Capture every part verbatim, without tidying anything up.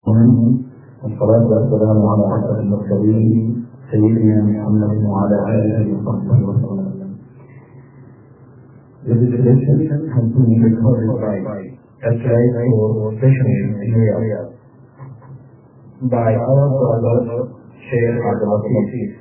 والصلاة والسلام على أشرف المرسلين سيدنا محمد وعلى آله وصحبه وسلم. The discussion has been recorded by a tribe for sessions in Riyadh by our brother Sheikh Abdul Latif.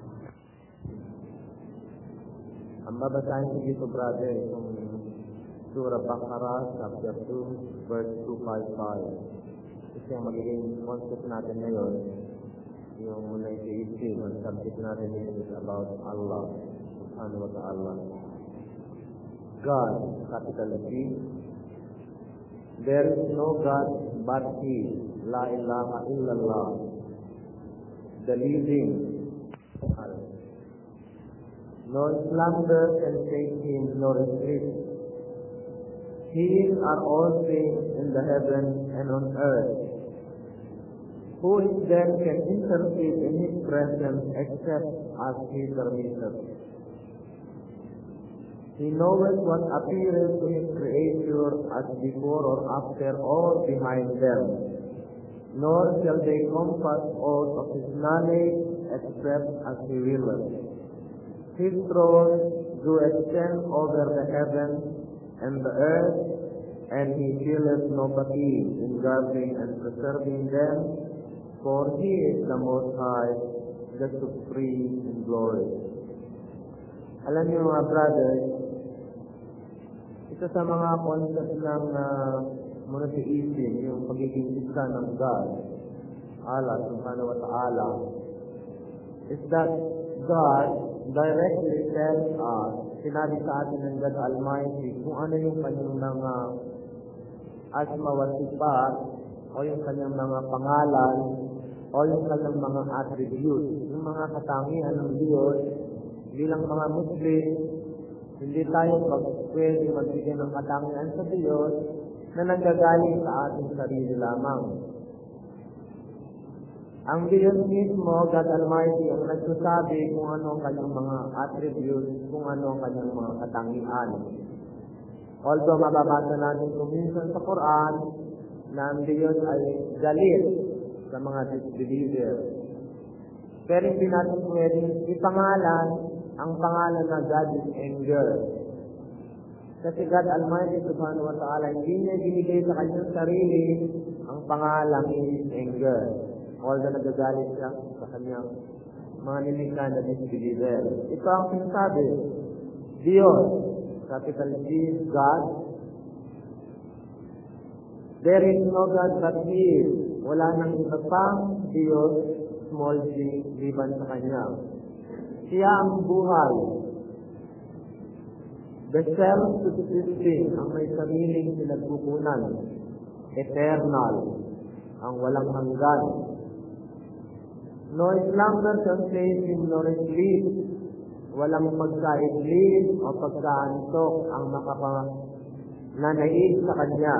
Ang babasahin ko dito, brother, yung Surah Baqarah, chapter two, verse two fifty-five. Kasi ang magiging concept natin ngayon, yung muna isi-isip, ang subject natin is about Allah, subhanahu wa ta'ala. God, capital G. There is no God but He, La ilaha illallah, the living. No slumber can take Him, nor sleep. His are all things in the heaven and on earth. Who then can intercede in His presence except as He permitteth? He knoweth what appeareth to His creature as before or after or behind them, nor shall they compass aught of His knowledge except as He willeth. His throne do extend over the heavens and the earth, and He filleth no fatigue in guarding and preserving them, for He is the Most High, the Supreme in glory. Alam niyo mga brothers, isa sa mga concept ng uh, monotheism, yung pagiging isa ng God, Allah subhanahu wa ta'ala, is that God directly tells us, sinabi sa atin ng God Almighty, kung ano yung kanyang mga asma wa sifat, o yung kanyang mga pangalan, o yung kanyang mga attributes, yung mga katangian ng Diyos. Bilang mga Muslim, hindi tayo mag pwede magbigay ng katangian sa Diyos na nanggagaling sa ating sarili lamang. Ang Diyos mismo, God Almighty, ang nagsasabi kung ano ang kanyang mga attributes, kung ano ang kanyang mga katangian. Although mababasa natin kung minsan sa Quran na ang Diyos ay galit sa mga disbeliever. Pero hindi natin pwedeng ipangalan ang pangalan na God is anger. Kasi God Almighty subhanahu wa ta'ala, hindi niya binigay sa kanyang sarili ang pangalan is anger. Although nagagalit siya sa kanyang mga nilikha na disbeliever. Ito ang sinasabi, Diyos, capital G, God. There is no God but He is. Wala nang iba pang Diyos, small g, liban sa Kanya. Siya ang buhay. The self-subsisting, ang may sariling pinagkukunan. Eternal, ang walang hanggan. No slumber can save Him, nor sleep. Walang pagkaidlip o pagkaantok ang makapananaig sa Kanya.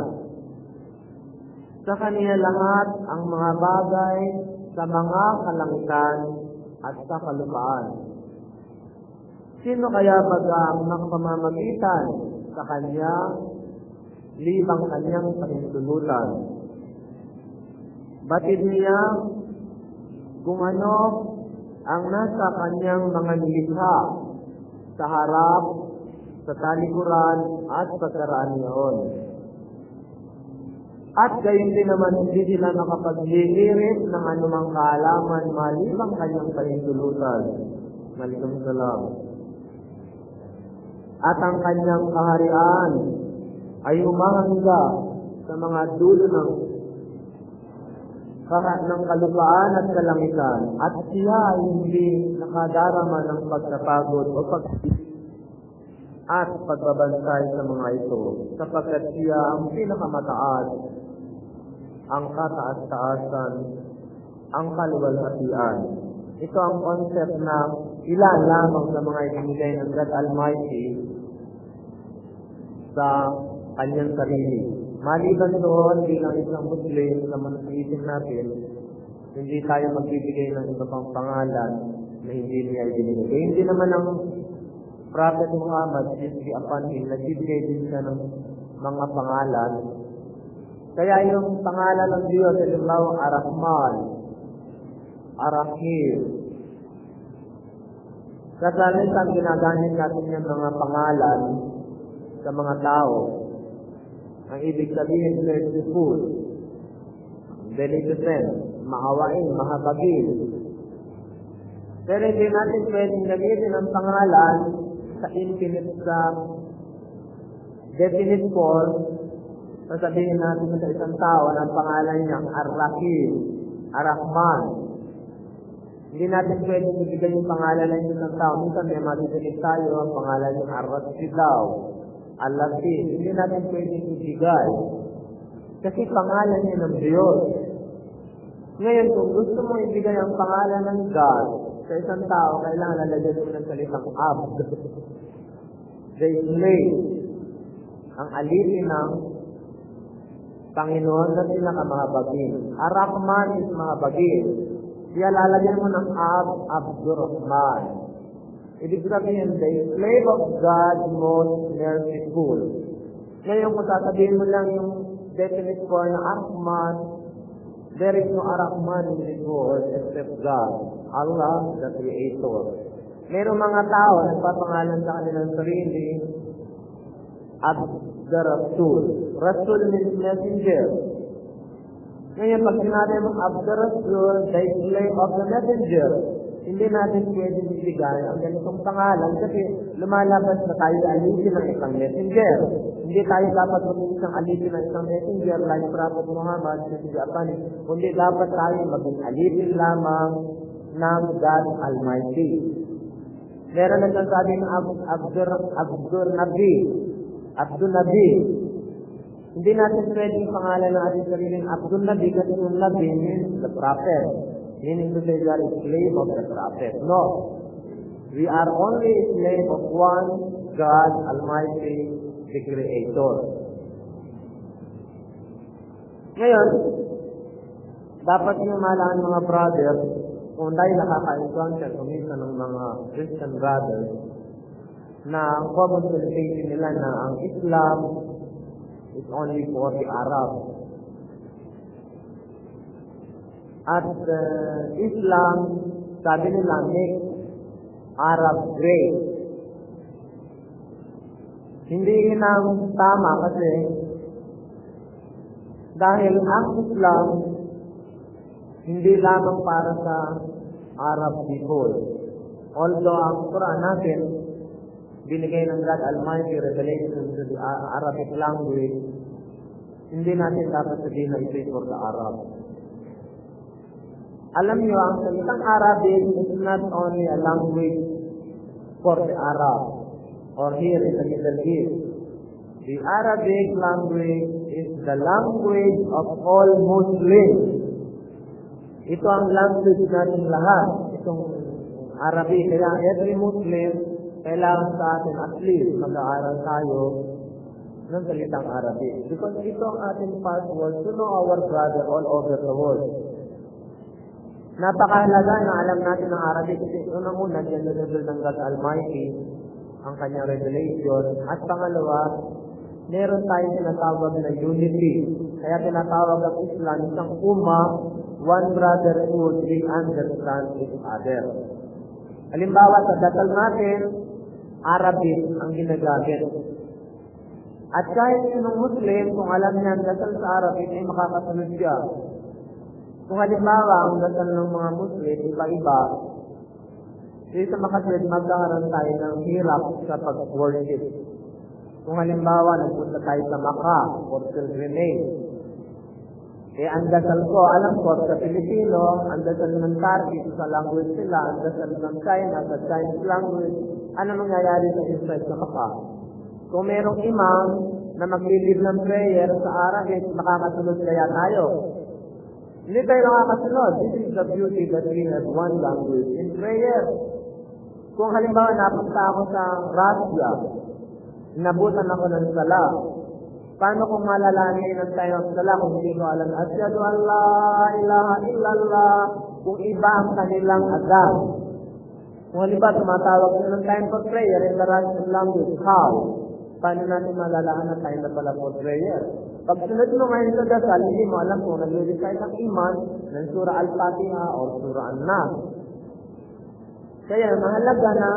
Sa Kanya lahat ang mga bagay sa mga kalangitan at sa kalupaan. Sino kaya baga ang makapamamagitan sa Kanya libang Kanyang panintulutan? Batid niya kung ano ang nasa Kanyang mga nilikha sa harap, sa talikuran at sa karaniyon. At gayon din naman hindi sila nakapaglilirit ng anumang kaalaman malibang Kanyang panintulutan. Malikum salam. At ang Kanyang kaharian ay humahangga sa mga dulo ng kahat ng kalupaan at kalangitan, at siya ay hindi nakadarama ng pagkapagod o pag at pagbabantay sa mga ito, sapagkat siya ang pinakamataas, ang kataas-taasan, ang kaluwalhatian. Ito ang concept na ilan lamang sa mga ibinigay ng God Almighty sa Kanyang sarili. Maliban doon, bilang isang Muslim na manasiisin natin, hindi tayo magbibigay ng iba pang pangalan na hindi niya ibinigay. Eh, hindi naman ang Prophet Muhammad, peace be upon him, nagbibigay din siya ng mga pangalan Kaya yung pangalan ng Diyos, halimbawa, Ar-Rahman, Ar-Rahim. Kasalitan, ginagamit natin yung mga pangalan sa mga tao. Ang ibig sabihin, merciful, beneficent, maawain, mahabagin. Pero hindi natin pwedeng gamitin ang pangalan sa infinite, sa definite form. Sasabihin natin sa isang tao na ang pangalan niya Ar-Rahim, Ar-Rahman. Hindi natin pwedeng ibigay yung pangalan ng isang tao. Minsan may matitinig tayo ang pangalan niya Ar-Rasidaw, Al-Latif. Hindi natin pwedeng ibigay. Kasi pangalan niya ng Diyos. Ngayon, kung gusto mo ibigay ang pangalan ng God sa isang tao, kailangan lalagyan mo ng salitang Abd. They slave. Ang alipin ng Panginoon na pinakamahabagin. Ar-Rahman is mahabagin. Kaya lalagyan mo ng Abd, Abdurrahman. Ibig sabihin, the slave of God, most merciful. Ngayon, kung sasabihin mo lang yung definite form na Ar-Rahman, there is no Ar-Rahman in this world except God, Allah, the Creator. Merong mga tao na nagpapangalan sa kanilang sarili, Abd-Rasul. Rasul means messenger. Ngayon, pag sinabi mong Abd-Rasul, the slave of the messenger, hindi natin pwedeng ibigay ang ganitong pangalan kasi lumalabas na tayo alipin ng isang messenger. Hindi tayo dapat maging isang alipin ng isang messenger like Prophet Muhammad, kundi dapat tayo maging alipin lamang ng God Almighty. Meron nagsasabi ng Abdul Nabi, Abdul Nabi. Hindi natin pwedeng pangalan ng ating sariling Abdul Nabi kasi yung Nabi means the prophet. Meaning to say we are a slave of the prophet. No. We are only a slave of one God Almighty, the Creator. Ngayon, dapat nyo malaman mga brothers, kung dahil nakaka-encounter kumisa ng mga Christian brothers, na common sensation nila na ang Islam is only for the Arabs. At uh, Islam, sabi nila, make Arab great. Hindi yun ang tama kasi dahil ang Islam hindi lamang para sa Arab people. Although ang Quran natin binigay ng God Almighty revelation to the Arabic language, hindi natin dapat sabihin na ito for the Arab. Alam niyo, ang salitang Arabic is not only a language for the Arab or here in the Middle East. The Arabic language is the language of all Muslims. Ito ang language natin lahat, itong Arabic. Kaya every Muslim, kailangan sa atin at least mag-aaral tayo ng salitang Arabic. Because ito ang ating password to know our brother all over the world. Napakahalaga na alam natin ang Arabic kasi unang-una, dinelevel ng God Almighty ang kanyang revelation. At pangalawa, meron tayong tinatawag na unity. Kaya tinatawag ang Islam isang umma, one brotherhood, we understand each other. Halimbawa, sa dasal natin, Arabic ang ginagamit. At kahit sinong Muslim, kung alam niya ang dasal sa Arabic, ay makakasunod siya. Kung halimbawa, ang dasal ng mga Muslim, iba-iba, dito makaswed, magkakaroon tayo ng hirap sa pag-worship. Kung halimbawa, nagpunta tayo sa Makkah for pilgrimage, eh, ang dasal ko, alam ko, sa Pilipino, ang dasal ng Turkey, sa language sila, ang dasal ng China, sa Chinese language, ano mangyayari sa inside sa Makkah? Kung merong imam na maglilid ng prayer sa Arabic, makakasunod kaya tayo. Hindi tayo nakakasunod. This is the beauty that we have one language in prayer. Kung halimbawa napunta ako sa Russia, nabutan ako ng sala, paano kung malalanin ng tayo ng sala kung hindi ko alam, Asyhadu an la ilaha illallah, kung iba ang kanilang adab. Kung halimbawa tumatawag ko ng time for prayer in the Russian language, how? Paano natin malalaman na tayo na pala for prayer? Pag sunod mo ngayon sa dasal, hindi mo alam kung nag-recite ang iman ng Surah Al-Fatiha o Surah An-Nas. Kaya mahalaga na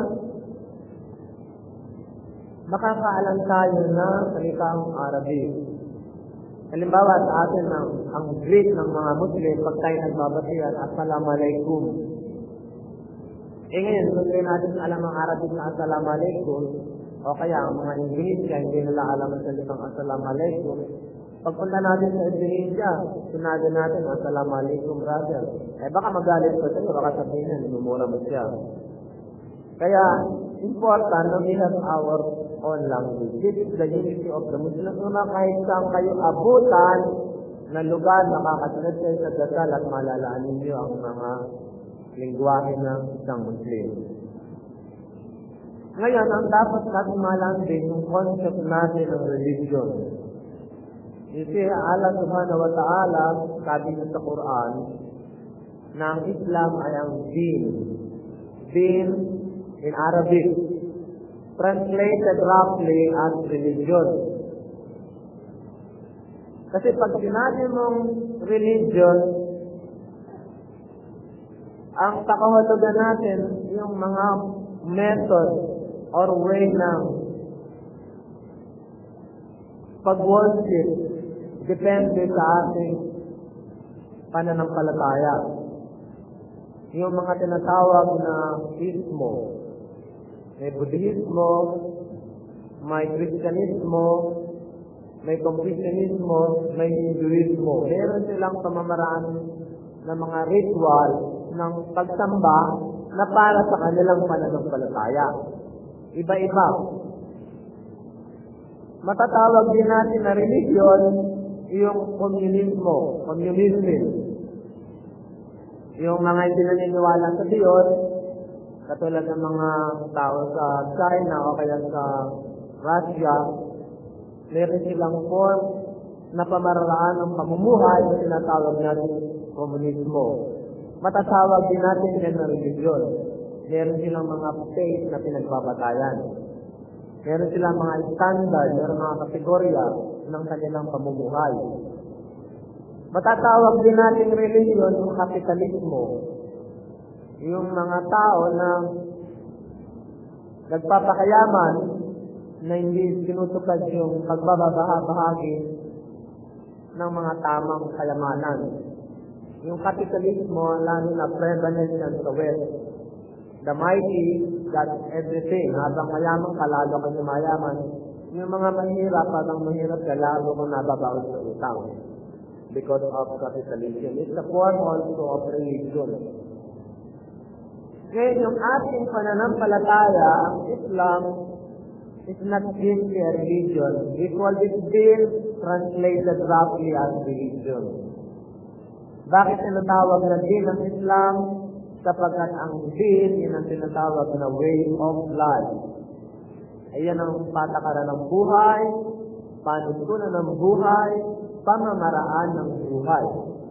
makakaalam tayo na salitang Arabic. Halimbawa sa atin ang, ang greet ng mga Muslim pag tayo nagbabatian, Assalamualaikum. Eh ngayon, kung tayo natin alam ang Arabic na Assalamualaikum, o kaya ang mga Indonesia, hindi nila alam ang salitang Assalamualaikum. Pagpunta natin sa Indonesia, sinabi natin, Assalamualaikum brother. Eh baka magalit ko sa'yo, baka sabihin na, minumura mo siya. Kaya, important na we have our own language. This is the unity of the Muslims. Una kahit saan kayo abutan na lugar, nakakasunod kayo sa dasal at malalaan ninyo ang mga lingwahe ng isang Muslim. Ngayon, ang dapat natin malaman din yung concept natin ng religion. You see, Allah subhanahu wa ta'ala, sabi niya sa Quran, na ang Islam ay ang din. Din in Arabic, translated roughly as religion. Kasi pag sinabi mong religion, ang pakahulugan natin yung mga method or way ng pag-worship depende sa ating pananampalataya. Yung mga tinatawag na ismo, may Buddhismo, may Kristyanismo, may Confucianismo, may Hinduismo. Meron silang pamamaraan ng mga ritual ng pagsamba na para sa kanilang pananampalataya. Iba-iba. Matatawag din natin na religion yung communismo, communism. Yung mga hindi naniniwala sa Diyos, katulad ng mga tao sa China o kaya sa Russia, meron silang form na pamaraan ng pamumuhay na tinatawag natin komunismo. Matatawag din natin yan na religion. Meron silang mga faith na pinagbabatayan. Meron silang mga standard, meron mga kategorya ng kanilang pamumuhay. Matatawag din natin religion yung kapitalismo. Yung mga tao na nagpapakayaman na hindi sinusukad yung pagbabahagi ng mga tamang kayamanan. Yung kapitalismo, lalo na prevalent yan sa West. The mighty got everything. Habang mayaman ka, lalo kang mayaman. Yung mga mahirap, habang mahirap ka, lalo kang nababawas sa utang. Because of capitalism. It's a form also of religion. Ngayon, yung ating pananampalataya, ang Islam, is not simply a religion. We call it still translated roughly as religion. Bakit tinatawag na din ang Islam? Sapagkat ang din, yun ang tinatawag na way of life. Ayan ang patakaran ng buhay, panutunan ng buhay, pamamaraan ng buhay.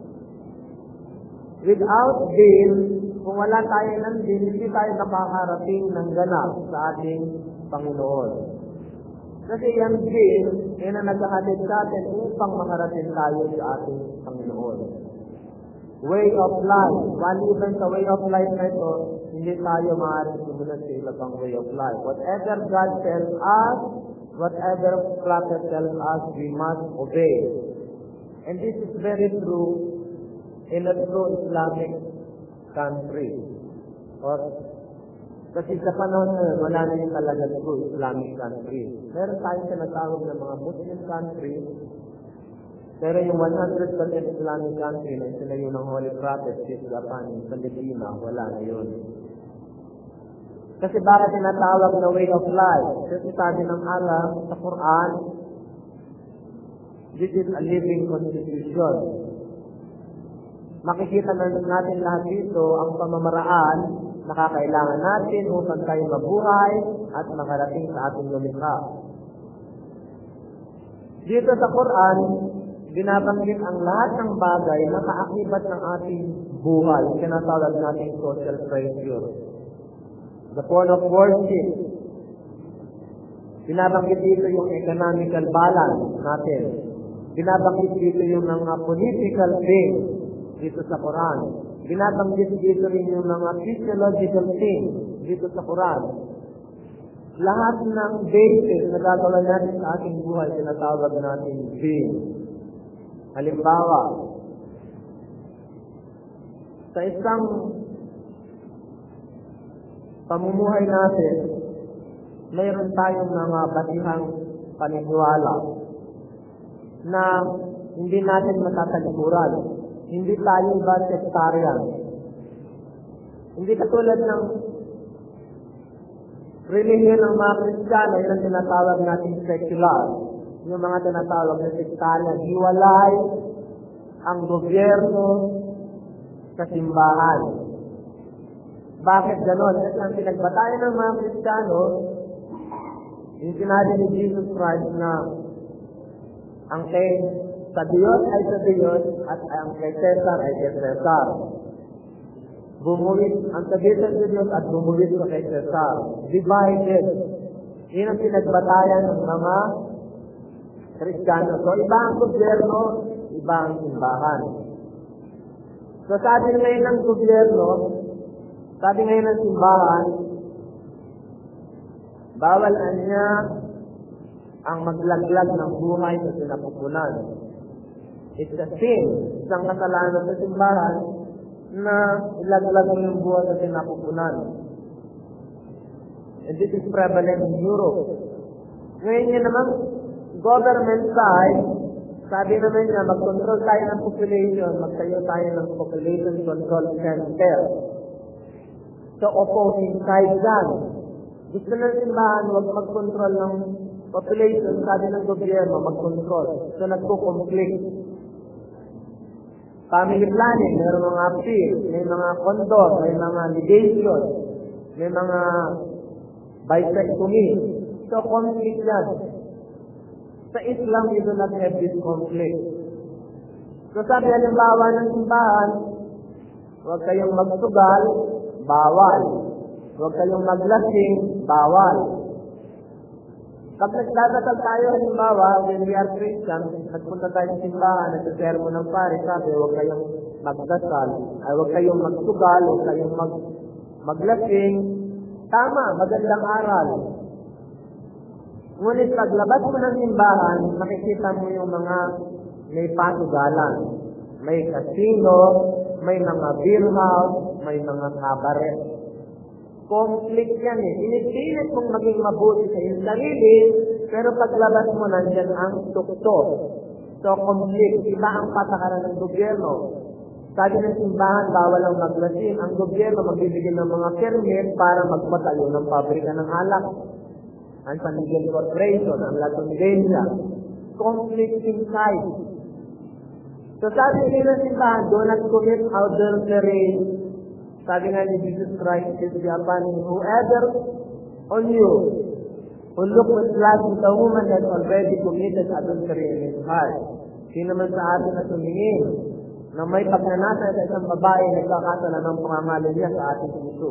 Without din, kung wala tayo ng din, hindi tayo nakakarating ng ganap sa ating Panginoon. Kasi yan din, yan ang naghahatid sa atin upang makarating tayo sa ating Panginoon. Way of life. Maliban sa way of life na ito, hindi tayo maaaring sumunod sa iba pang way of life. Whatever God tells us, whatever prophet tells us, we must obey. And this is very true in a true Islamic country. Or, kasi sa panahon na wala na yung talaga true Islamic country. Meron tayong tinatawag ng mga Muslim country, pero yung one hundred percent Islamic country na sinayo ng Holy Prophet, si Japan, sa Medina, wala na yun. Kasi bakit tinatawag na way of life? Kasi sabi ng Allah sa Quran, this is a living constitution. Makikita na natin lahat dito ang pamamaraan na kakailangan natin upang tayo mabuhay at makarating sa ating lumikha. Dito sa Quran, binabanggit ang lahat ng bagay na kaakibat ng ating buhay, tinatawag natin social pressure. The point of worship. Binabanggit dito yung economical balance natin. Binabanggit dito yung mga political things dito sa Quran. Binabanggit dito rin yung mga physiological things dito sa Quran. Lahat ng basis na gagawin natin sa ating buhay, tinatawag natin sin. Halimbawa, sa isang pamumuhay natin, mayroon tayong mga batihang paniniwala na hindi natin matatalikuran. Hindi tayo ba sectarian? Hindi katulad ng relihiyon ng mga Kristiyano, yun ang tinatawag natin secular. Yung mga tinatawag na sectarian, hiwalay ang gobyerno sa simbahan. Bakit ganon? Kasi ang pinagbatayan ng mga Kristiyano, yung sinabi ni Jesus Christ na ang kay sa Diyos ay sa Diyos at ang kay Cesar ay kay Cesar. Bumuwit ang sa Diyos ay sa Diyos at bumuwit sa kay Cesar. Divided. Yun ang pinagbatayan ng mga Kristiyano. So, iba ang gobyerno, iba ang simbahan. So, sabi ngayon ng gobyerno, sabi ngayon ng simbahan, bawal niya ang maglaglag ng buhay sa sinapupunan. It's a sin, isang kasalanan sa simbahan na ilaglag mo yung buhay sa sinapupunan. And this is prevalent in Europe. Ngayon niya naman, government side, sabi naman niya, mag-control tayo ng population, magtayo tayo ng population control center. So, opposing side dyan. Gusto ng simbahan, huwag mag-control ng population, sabi ng gobyerno, mag-control. So, nagko-conflict. Family planning, may mga appeal, may mga condom, may mga ligation, may mga bisectomy. So, conflict yan. Sa Islam, you do not have this conflict. So, sabi halimbawa ng simbahan, huwag kayong magsugal, bawal. Huwag kayong maglasing, bawal. Pag nagdadasal tayo, halimbawa, when we are Christian, nagpunta tayo sa simbahan, nagsasermo ng pare, sabi, huwag kayong magdasal, ay huwag kayong magsugal, huwag kayong mag, maglasing. Tama, magandang aral. Ngunit paglabas mo ng simbahan, makikita mo yung mga may pasugalan. May casino, may mga beer house, may mga cabaret. Conflict yan eh. Inipilit mong maging mabuti sa iyong sarili, pero paglabas mo nandyan ang tukto. So, conflict. Iba ang patakaran ng gobyerno. Sabi ng simbahan, bawal ang maglasing. Ang gobyerno magbibigay ng mga permit para magpatayo ng pabrika ng alak. Ang San Miguel Corporation, ang La Tondelia. Conflict inside. So, sabi nila ng simbahan, do not commit adultery. Sabi nga ni Jesus Christ, is the upon whoever on you who look with lust at a woman that already committed adultery in his heart. Sino man sa atin na tumingin na may pagnanasa sa isang babae na nagkakasala ng pangangalan niya sa ating puso.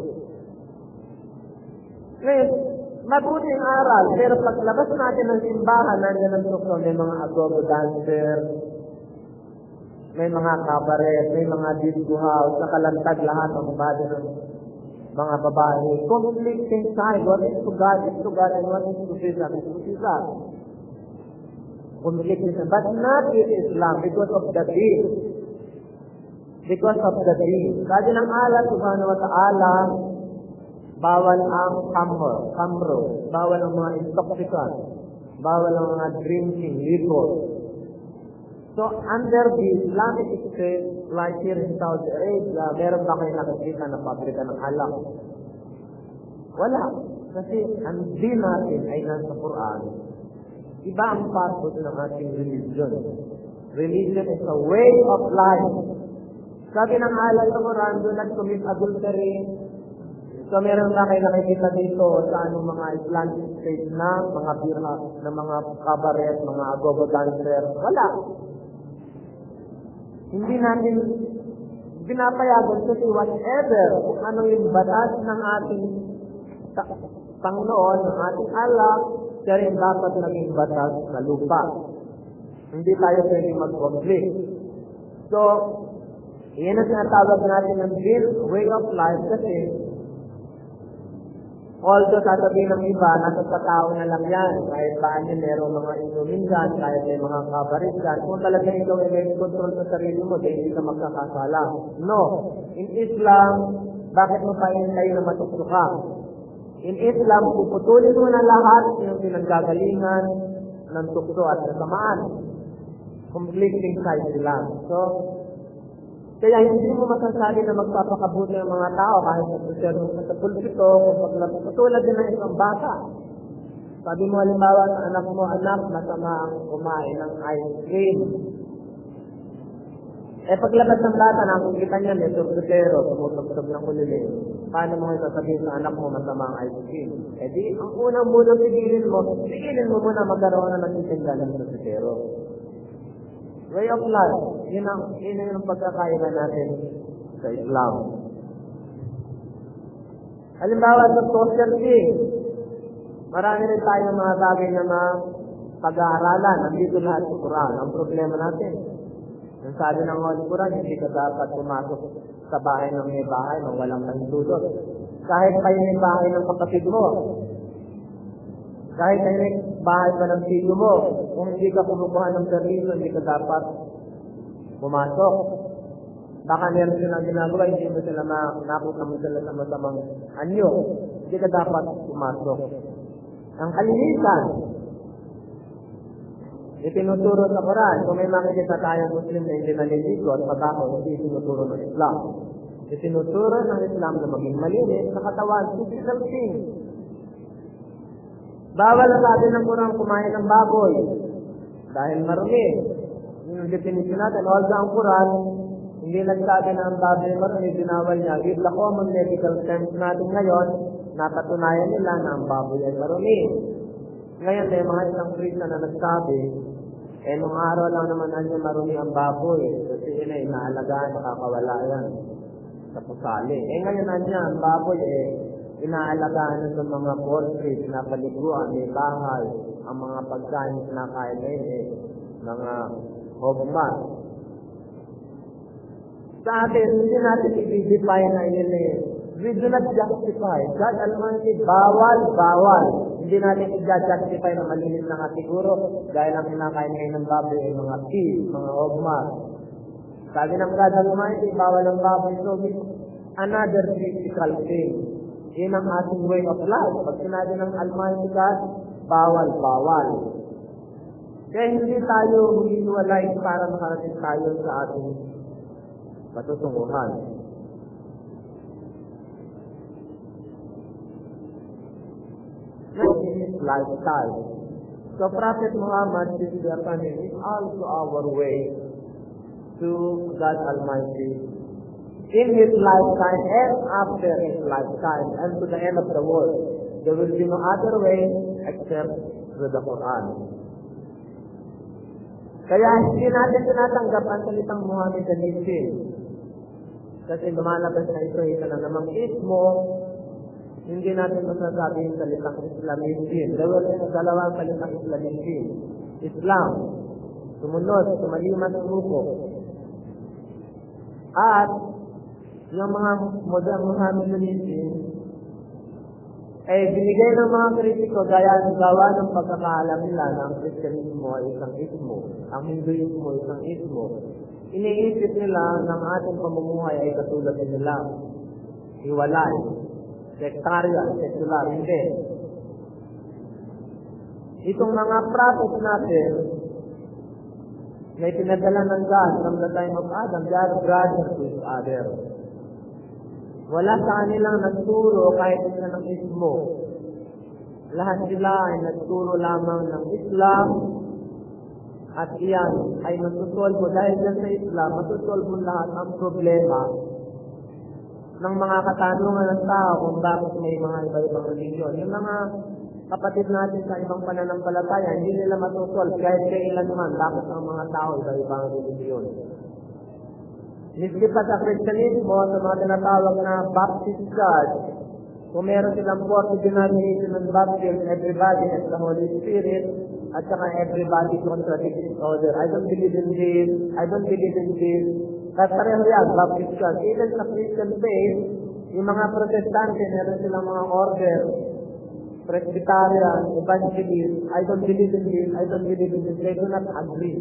Ngayon, mabuting aral, pero paglabas natin ng simbahan, nandiyan ang tukso, may mga agogo dancer, may mga cabaret, may mga disco house, nakalantad lahat ang body ng mga babae. Conflict inside, what is to God, is to God, and what is to Caesar, is to Caesar. Conflict inside, but not in Islam, because of the deed. Because of the deed. Sabi ng Allah, subhanahu wa ta'ala, bawal ang khamr, khamro, bawal ang mga intoxicant, bawal ang mga drinking, liquor. So, under the Islamic state, like here in Saudi Arabia, meron ba kayo nakikita na pabrika ng alak? Wala. Kasi ang din natin ay nasa Quran. Iba ang purpose ng ating religion. Religion is a way of life. Sabi ng Allah sa Quran, do not commit adultery. So, meron ba kayo nakikita dito sa anong mga Islamic state na mga birha, na mga cabaret, mga agogo dancer? Wala. Hindi natin pinapayagan kasi whatever, kung ano yung batas ng ating Panginoon, ng ating Allah, siya rin dapat naging batas sa lupa. Hindi tayo pwedeng mag-conflict. So, yan ang sinatawag natin ng built way of life kasi although sasabihin ng iba, nasa sa tao na lang yan, kahit saan yun meron mga inumin dyan, kahit may mga kabarit dyan, kung talaga ikaw ay may control sa sarili mo, dahil hindi ka magkakasala. No. In Islam, bakit mo pa tayo na matuktuka? In Islam, puputulin mo na lahat yung pinanggagalingan ng tukso at kasamaan. Conflicting sides lang. So, kaya hindi mo masasabi na magpapakabuti ng mga tao kahit sa sa pulpito kung patulad din ng isang bata. Sabi mo halimbawa sa anak mo, anak, masama ang kumain ng ice cream. Eh paglabas ng bata, nakikita niya may turbutero, tumutugtog ng kulilit. Paano mo sasabihin sa anak mo masama ang ice cream? Eh di, ang unang munang pigilin mo, pigilin mo muna magkaroon na nagtitinda ng turbutero. Way of life, yun ang, yun ang pagkakaiba natin sa Islam. Halimbawa sa social thing, marami rin tayong mga bagay na mga pag-aaralan. Nandito lahat sa Quran. Ang problema natin, ang sabi ng Holy Quran, hindi ka dapat pumasok sa bahay ng may bahay nang walang kahintulot. Kahit kayo may bahay ng kapatid mo, kahit kayo may bahay pa ng tito mo, kung hindi ka kumukuha ng permiso, hindi ka dapat pumasok. Baka meron silang ginagawa, hindi mo sila nakita mo sila sa masamang anyo. Hindi ka dapat pumasok. Ang kalinisan, itinuturo sa Quran. Kung may makikita tayong Muslim na hindi naliligo at patako, hindi itinuturo ng Islam. Itinuturo ng Islam na maging malinis sa katawan, physical thing. Bawal ang sabi ng Quran kumain ng baboy dahil marumi. Yung definition natin, although ang Quran hindi nagsabi na ang baboy marumi, binawal niya. With the common medical terms natin ngayon, napatunayan nila na ang baboy ay marumi. Ngayon, may mga isang Christian na nagsabi, eh, nung araw lang naman ano marumi ang baboy, kasi yun ay inaalagaan, nakakawala yan sa pusali. Eh, ngayon na niya, ang baboy eh, inaalagaan ng mga poultry, pinapaliguan, may bahay, ang mga pagkain na kinakain ngayon eh, mga hogmat. Sa atin, hindi natin i-define na yun eh, we do not justify. God Almighty, bawal, bawal. Hindi natin i-justify na malinis na nga siguro dahil ang kinakain ngayon ng baboy ay mga pig, mga hogmat. Sabi ng God Almighty, bawal ang baboy. So, another physical thing. Yun ang ating way of life. Pag sinabi ng Almighty God, bawal, bawal. Kaya hindi tayo humihiwalay para makarating tayo sa ating patutunguhan. Next is lifestyle. So Prophet Muhammad, peace be upon him, is also our way to God Almighty in his lifetime and after his lifetime and to the end of the world. There will be no other way except through the Quran. Kaya hindi natin tinatanggap ang salitang Muhammadanism. Kasi lumalabas na ito, ito na namang ismo, hindi natin masasabi yung salitang Islamism. Dalawa na dalawang salitang Islamism. Islam, sumunod, sumaliman ng grupo. At yung mga modern Muhammadanism ay binigay ng mga kritiko gaya ng gawa ng pagkakaalam nila na ang Kristyanismo ay isang ismo, ang Hinduismo ay isang ismo. Iniisip nila ng ating pamumuhay ay katulad nila. Hiwalay, sectarian, secular, hindi. Itong mga prophets natin na ipinadala ng God from the time of Adam, they are brothers to each other. Wala sa kanilang nagturo kahit isa ng ismo. Lahat sila ay nagturo lamang ng Islam at iyan ay masusolvo dahil dyan sa Islam, masusolvo lahat ang problema ng mga katanungan ng tao kung bakit may mga iba-ibang religion. Yung mga kapatid natin sa ibang pananampalataya, hindi nila masusolve kahit kailan naman bakit ang mga tao iba-ibang religion. Miski pa sa Kristyanismo, sa mga tinatawag na Baptist Church, Kung meron silang forty denomination and baptism, everybody has the Holy Spirit, at saka everybody contradicts each other. I don't believe in this, I don't believe in this. At pareho yan, Baptist Church. Even sa Christian faith, yung mga protestante, meron silang mga order, Presbyterian, Evangelist, I don't believe in this, I don't believe in this. They do not agree.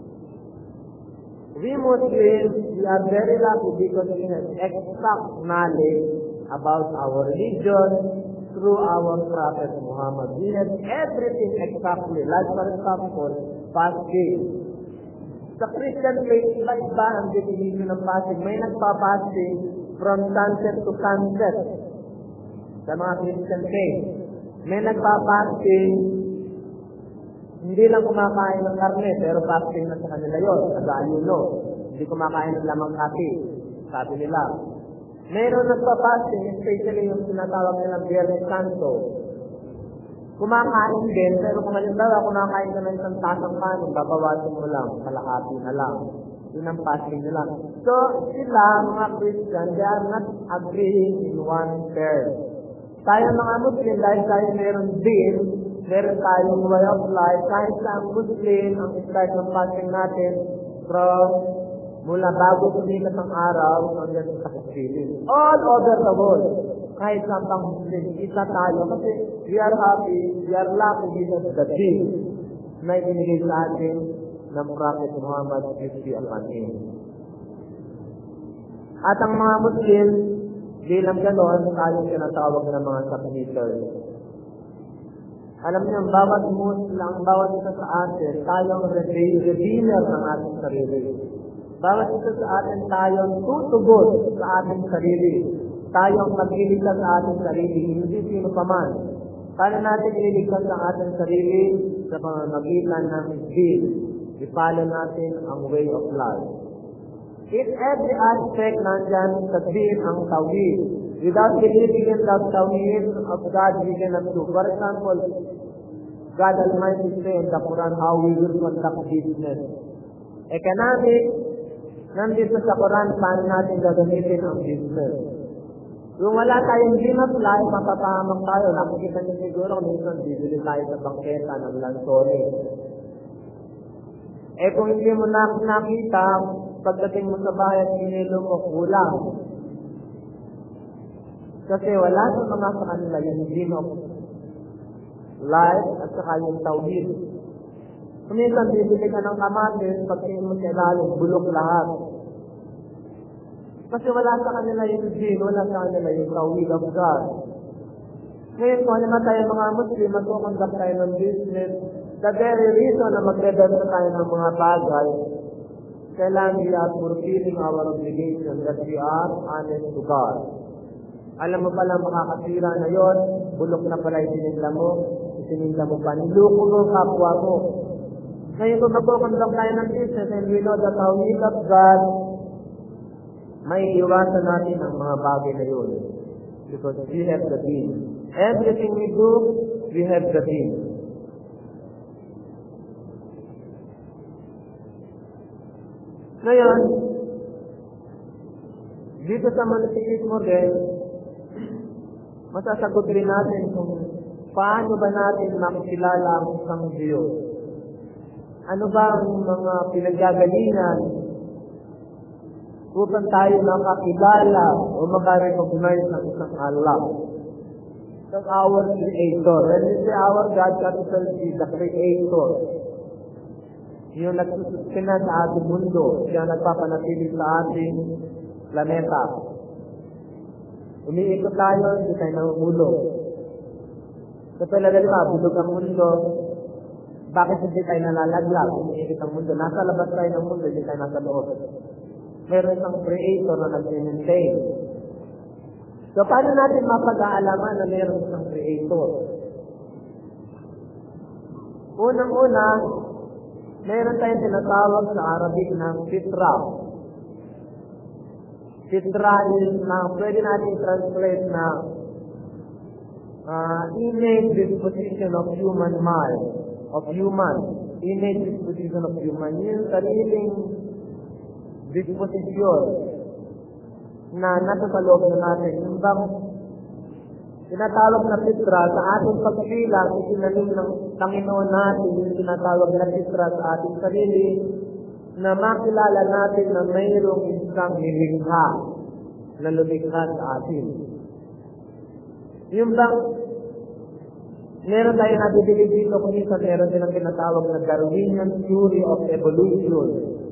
We Muslims, we are very lucky because we have exact knowledge about our religion through our Prophet Muhammad. We have everything exactly. Like for example, fasting. Sa Christian faith, iba-iba ang definition ng fasting. May nagpa-fasting from sunset to sunset sa mga Christian faith. May nagpa-fasting, hindi lang kumakain ng karne, pero fasting na sa kanila yun. Nag-ayuno. Hindi kumakain ng lamang kapi. Sabi nila. Meron nagpa-fasting, especially yung sinatawag nilang Biyernes Santo. Kumakain din, pero kung halimbawa kumakain ka ng isang tasang kanin, babawasin mo lang, kalahati na lang. Yun ang fasting nila. So, sila, mga Christian, they are not agreeing in one term. Tayo mga Muslim, dahil tayo meron din, meron tayong way of life, kahit sa Muslim, ang start ng fasting natin from mula bago sumikat ang araw hanggang sa kapiling. All over the world. Kahit sa pang Muslim, isa tayo. Kasi we are happy, we are lucky because the thing na ibinigay sa atin ng Prophet Muhammad, peace be upon him. At ang mga Muslim, bilang ganoon, tayo tinatawag ng mga submitters. Alam niyo, ang bawat Muslim, ang bawat isa sa atin, tayong redeemer ng ating sarili. Bawat isa sa atin, tayong tutugon sa ating sarili. Tayong magliligtas sa ating sarili, hindi sino pa man. Paano natin ililigtas ang ating sarili sa pamamagitan ng Isbil? I-follow natin ang way of life. In every aspect, nandyan sa din ang tawhid. Without believing in the tawhid of God, we cannot do. For example, God Almighty says in the Quran how we will conduct business. Economic, nandito sa Quran, paano natin gagamitin ang business. Kung wala tayong dream of life, mapapahamak tayo. Nakikita niyo siguro, minsan bibili tayo sa bangketa ng lansori. Eh kung hindi mo na nakita, pagdating mo sa bahay at hinilo mo, kulang. Kasi wala sa mga sa kanila yung dream of life at saka yung tawhid. Kuminsan, bibili ka ng kamatis, pagtingin mo sa ilalim, bulok lahat. Kasi wala sa kanila yung dream, wala sa kanila yung tawhid of God. Ngayon, kung naman tayo mga Muslim, mag-conduct tayo ng business, the very reason na magdadala tayo ng mga bagay, kailangan we are fulfilling our obligation that we are honest to God. Alam mo pala makakasira na yon, bulok na pala itinigla mo, itininda mo pa, niluko mo kapwa mo. Ngayon kung magkukonduct tayo ng business and we know that how we love God, may iwasan natin ang mga bagay na yun. Because we have the deal. Everything we do, we have the deal. Ngayon, dito sa monotheism model, masasagot rin natin kung paano ba natin makikilala ang isang Diyos. Ano ba ang mga pinaggagalingan upang tayo makakilala o makarecognize ng isang Allah. Ang our Creator. When we say our God, capital G, the Creator. Yung nagsusustena sa ating mundo, siya nagpapanatili sa ating planeta. Umiikot tayo, hindi tayo nangulog. Sa talaga diba, bulog ang mundo, bakit hindi tayo nalalaglag? Umiikot ang mundo. Nasa labas tayo ng mundo, hindi tayo nasa loob. Meron isang Creator na nag-maintain. So, paano natin mapag-aalaman na meron isang Creator? Unang-una, meron tayong tinatawag sa Arabic ng fitra. Fitra is na pwede natin translate na uh, innate disposition of human mind, of human, innate disposition of human, yung sariling disposition na nasa sa loob na natin, yung bang tinatawag na pitra sa ating pagbilang, itinanim ng Panginoon natin yung tinatawag na pitra sa ating sarili, na makilala natin na mayroong isang nilikha na lumikha sa atin. Yung bang meron tayo nabibili dito kung isa meron silang tinatawag na Darwinian theory of evolution.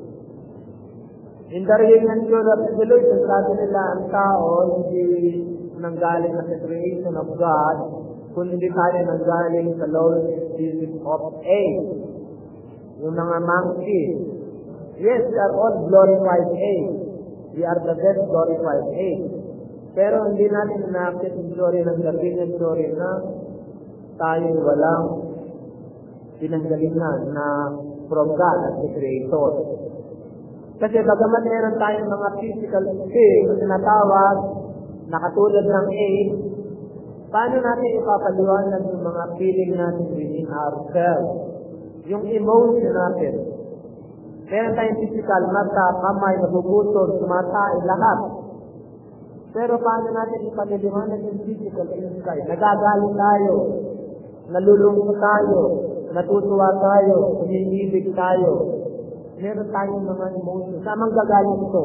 In Darwinian theory of evolution, sabi nila ang tao hindi nanggaling sa creation of God, kundi tayo nanggaling sa lowest species of apes. Yung mga monkeys. Yes, we are all glorified apes. We are the best glorified apes. Pero hindi natin na-accept yung story ng Darwinian theory na tayo walang pinanggalingan na from God as the Creator. Kasi bagamat meron tayong mga physical things na tinatawag na katulad ng ape, paano natin ipapaliwanag yung mga feeling natin within ourselves? Yung emotion natin. Meron tayong physical, mata, kamay, nabubutol, sumatay, lahat. Pero paano natin ipapaliwanag yung physical inside? Nagagalit tayo, nalulungkot tayo, natutuwa tayo, umiibig tayo. Meron tayong mga emotions. Saan mang gagaling ito?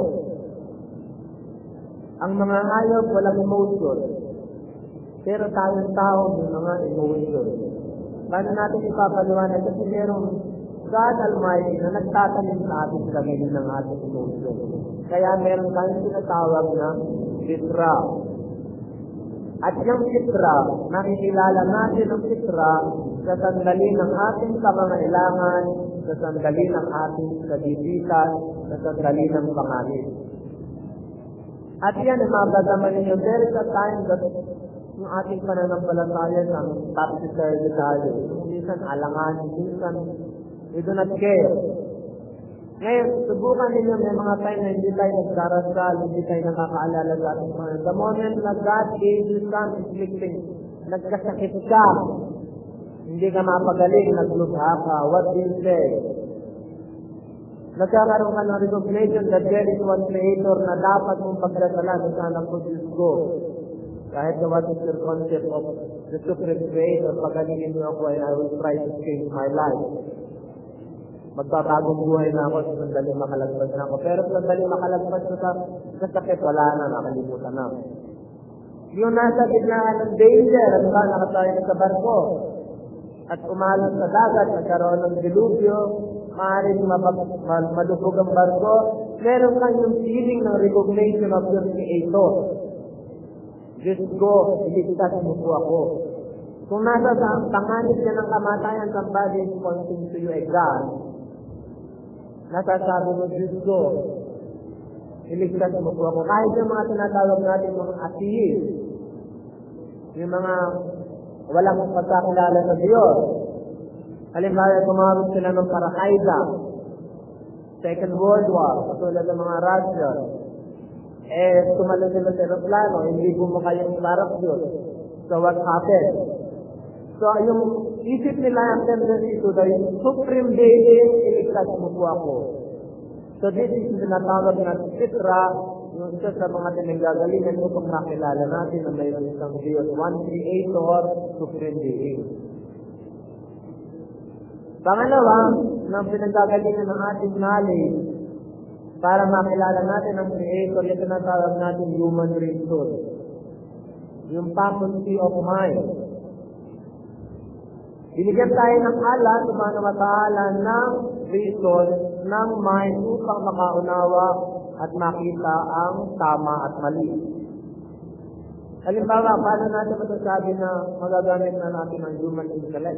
Ang mga hayop, walang emotion. Pero tayong tao, may mga emotion. Paano natin ipapaliwanag? Kasi merong God Almighty na nagtatanim sa ating sarili ng ating emotion. Kaya meron tayong tinatawag na fitra. At yung fitra, nakikilala natin ang fitra sa sandali ng ating pangangailangan, sa sandali ng ating kagipitan, sa sandali ng panganib. At yan, mabagaman ninyo, there is a time that yung ating pananampalataya ng topsy-turvy tayo. Minsan alangan, minsan we do not care. Ngayon, subukan ninyo, may mga time na hindi tayo nagdarasal, hindi tayo nakakaalala sa ating Panginoon. The moment na God gave you some inflicting, nagkasakit ka, hindi ka mapagaling, naglubha ka, what do you say? Nagkakaroon ka ng recognition that there is one Creator na dapat mong pagdasalan sa anak ko, Diyos ko. Kahit na what is your concept of the Supreme Creator, pagalingin niyo ako and I will try to change my life. Magpapagong buhay na ako sa sandali makalagpas na ako. Pero sa sandali makalagpas na sa, sa sakit, wala na, nakalimutan na. Yung nasa gitnaan ng danger, at ba, nakatayo na sa barko, at umalas sa dagat, nagkaroon ng dilubyo, maaaring malubog ang barko, meron kang yung feeling ng recognition of your Creator. Diyos ko, iligtas mo po ako. Kung nasa sa panganib niya ng kamatayan, somebody is pointing to you a God, nasasabi mo, Diyos ko, iligtas mo po ako. Kahit yung mga tinatawag natin mga atheist, yung mga walang pagkakilala sa Diyos. Halimbawa, tumawag sila ng Parakaida, Second World War, katulad ng mga Russian. Eh, tumalo sila sa aeroplano, hindi bumuka yung parachute. So what happened? So, yung isip nila ang tendency to the supreme being, iligtas mo po ako. So, this is tinatawag na fitra, yung isa sa mga tinanggagalingan upang makilala natin na mayroon isang Diyos, one Creator, supreme being. Pangalawa, ng pinanggagalingan ng ating knowledge, para makilala natin ang Creator, yung tinatawag natin human resource. Yung faculty of mind. Binigyan tayo ng Allah, subhanahu wa ta'ala, ng reason, ng mind upang makaunawa at makita ang tama at mali. Halimbawa, paano natin masasabi na magagamit na natin ang human intellect?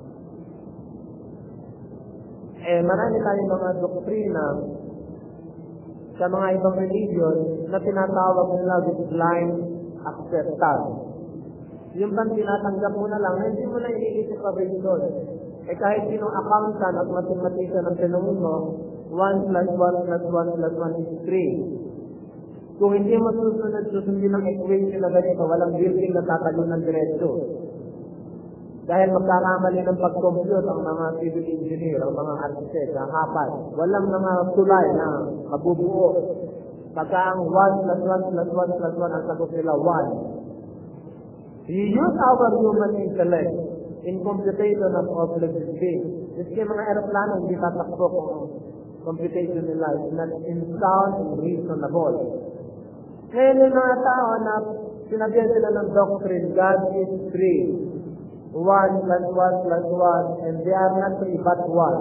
Eh, marami tayong mga doktrina sa mga ibang religion na tinatawag nila with blind acceptance. Yung bang tinatanggap mo na lang, hindi mo na iniisip pa reason. Eh kahit sinong accountant at mathematician ang tanongin mo, one plus one plus one plus one is three. Kung hindi mo susunod, susundin ang equation na ganito, walang building na tatalo ng diretso. Dahil magkakamali ng pag-compute ang mga civil engineer, ang mga architect, ang hapat. Walang mga tulay na mabubuo. Pagka ang one plus one plus one plus one ang sagot nila one. We use our human intellect in computation of complex space. Iski mga aeroplano, hindi tatakbo kung computation nila is not in sound and reasonable. Ngayon yung mga tao na sinabihan sila ng doctrine, God is three. One plus one plus one, and they are not three but one.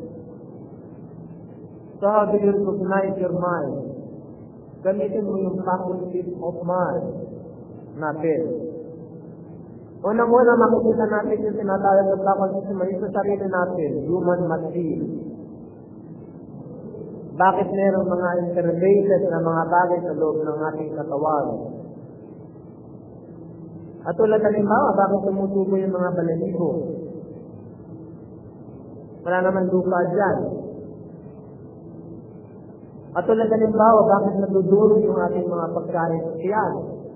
So how do you recognize your mind? Gamitin mo yung faculties of mind natin. Unang-una, makikita natin yung tinatawag na faculties of mind sa sarili natin, human machine. Bakit mayroong mga interrelated na mga bagay sa loob ng ating katawan? At tulad halimbawa, bakit tumutubo yung mga balalibo? Wala naman lupa dyan. At tulad halimbawa, bakit nadudurog yung ating mga pagkain sa tiyan?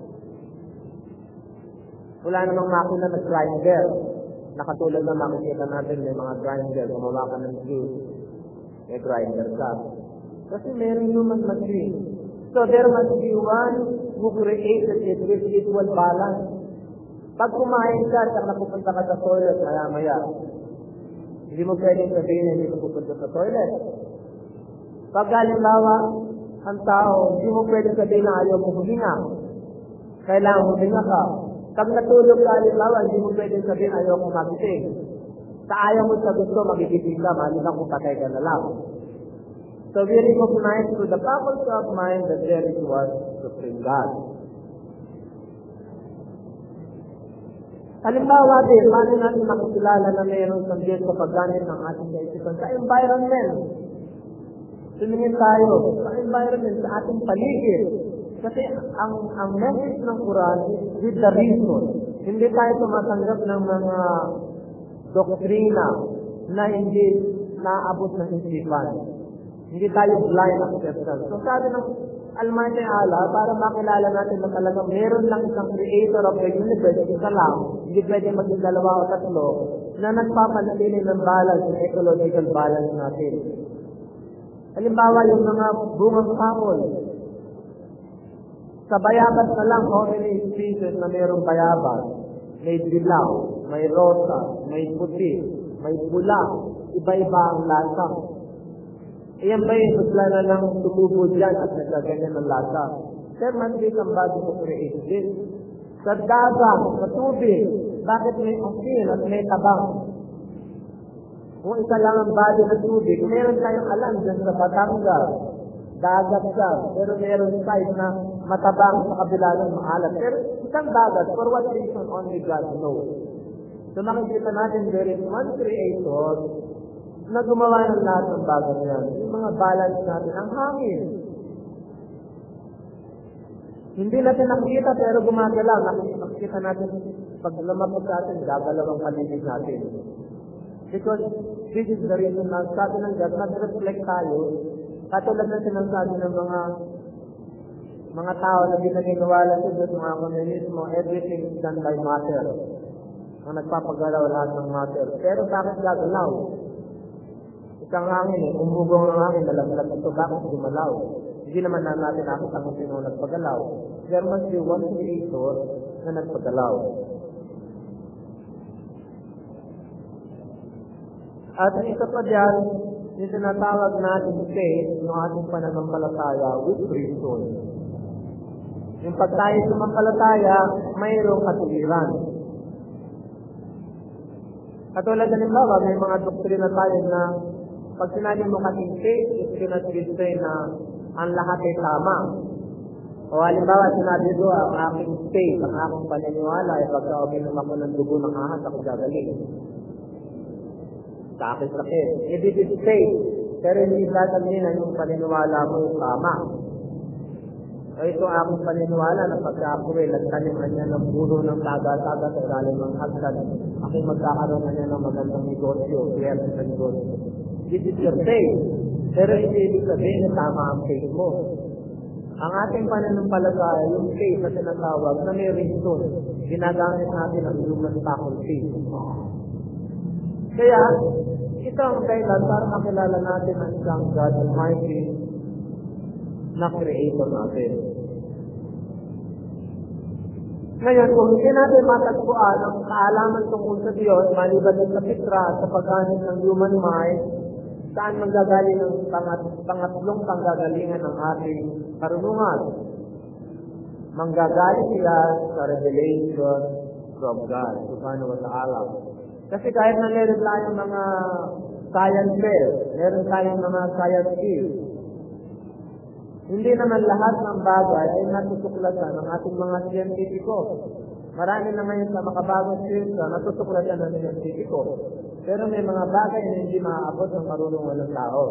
Wala namang makina na grinder. Nakatulad na makikita natin may mga grinder, gumawa ka ng juice, may grinder ka. Kasi meron human machine. So there must be one who created it with equal balance. Pag kumain ka, at napupunta ka sa toilet, maya-maya, hindi mo pwedeng sabihin na hindi ka pupunta sa toilet. Pag halimbawa, ang tao, hindi mo pwedeng sabihin na ayaw mo huminga. Kailangan huminga ka. Pag natulog ka, halimbawa, hindi mo pwedeng sabihin ayaw mo magising. Sa ayaw mo sa gusto, magigising ka, malilang kung patay ka na lang. So we recognize through the faculty of mind that there is one Supreme God. Halimbawa din, paano natin makikilala na mayroong sanggit sa paggamit ng ating kaisipan sa environment? Tumingin tayo sa environment, sa ating paligid. Kasi ang ang message ng Quran is with the reason. Hindi tayo tumatanggap ng mga doktrina na hindi naabot ng isipan. Hindi tayo blind acceptance. So sabi ng Almighty Allah, para makilala natin na talagang meron lang isang creator of the universe, isa lang, hindi pwede maging dalawa o tatlo, na nagpapanatili ng balance, ng ecological balance natin. Halimbawa, yung mga bungang kapol. Sa bayabas na lang, how many species na mayroong bayabas? May dilaw, may rosa, may puti, may pula, iba-iba ang lasa. Iyan ba yung bigla na lang tumubo dyan at nagkaganyan ng lasa? There must be somebody who created it. Sa dagat, sa tubig, bakit may asin at may tabang? Kung isa lang ang body ng tubig, meron tayong alam dyan sa Batangas, dagat ka, pero meron side na matabang sa kabila ng maalat. Pero isang dagat, for what reason only God knows. So makikita natin, there is one creator na gumawa ng lahat ng bagay yan. Yung mga balance natin, ang hangin. Hindi natin nakikita pero gumagalaw. Nakikita natin, pag lumapit natin, gagalaw ang paligid natin. Because this is the reason na sabi ng God, nag-reflect tayo, katulad na sinasabi ng mga mga tao na ginaginiwala sa Diyos, mga komunismo, everything is done by matter. Ang nagpapagalaw lahat ng matter. Pero bakit gagalaw? Isang hangin eh, umbugong ng hangin, nalaglag ito, bakit gumalaw? Hindi naman na natin nakita kung sino nagpagalaw. There must be one creator na nagpagalaw. At isa pa dyan, yung tinatawag natin faith, yung ating pananampalataya with reason. Yung pag tayo sumampalataya, mayroong katuwiran. Katulad na limbawa, may mga doktrina tayo na pag sinabi mo kasing faith, it cannot be say na ang lahat ay tama. O halimbawa, sinabi ko, ang aking faith, ang aking paniniwala ay pagka uminom ako ng dugo ng ahas, ako gagaling. Sa aking sakit. It is faith, pero hindi sasabihin na yung paniniwala mo tama. O ito ang aking paniniwala na pagka ako ay nagtaniman niya ng puno ng taga-taga sa ilalim ng hagdan, aking magkakaroon na niya ng magandang negosyo, swerte sa negosyo. This is your faith. Pero hindi ibig sabihin na tama ang faith mo. Ang ating pananampalataya, yung faith na tinatawag na may reason, ginagamit natin ang human faculty. Kaya, ito ang kailan para makilala natin ang isang God Almighty na creator natin. Ngayon, kung hindi natin matagpuan ang kaalaman tungkol sa Diyos, maliban din sa fitra at sa pagganit ng human mind, saan manggagaling ang pangat, pangatlong panggagalingan ng ating karunungan? Manggagaling yan sa revelation from God, subhanahu wa ta'ala. Kasi kahit na meron tayong mga science fair, meron tayong mga science field, hindi naman lahat ng bagay ay natutuklasan ng ating mga siyentipiko. Marami na ngayon sa makabagong field na natutuklasan ng siyentipiko. Pero may mga bagay na hindi maaabot ng marunong ng tao.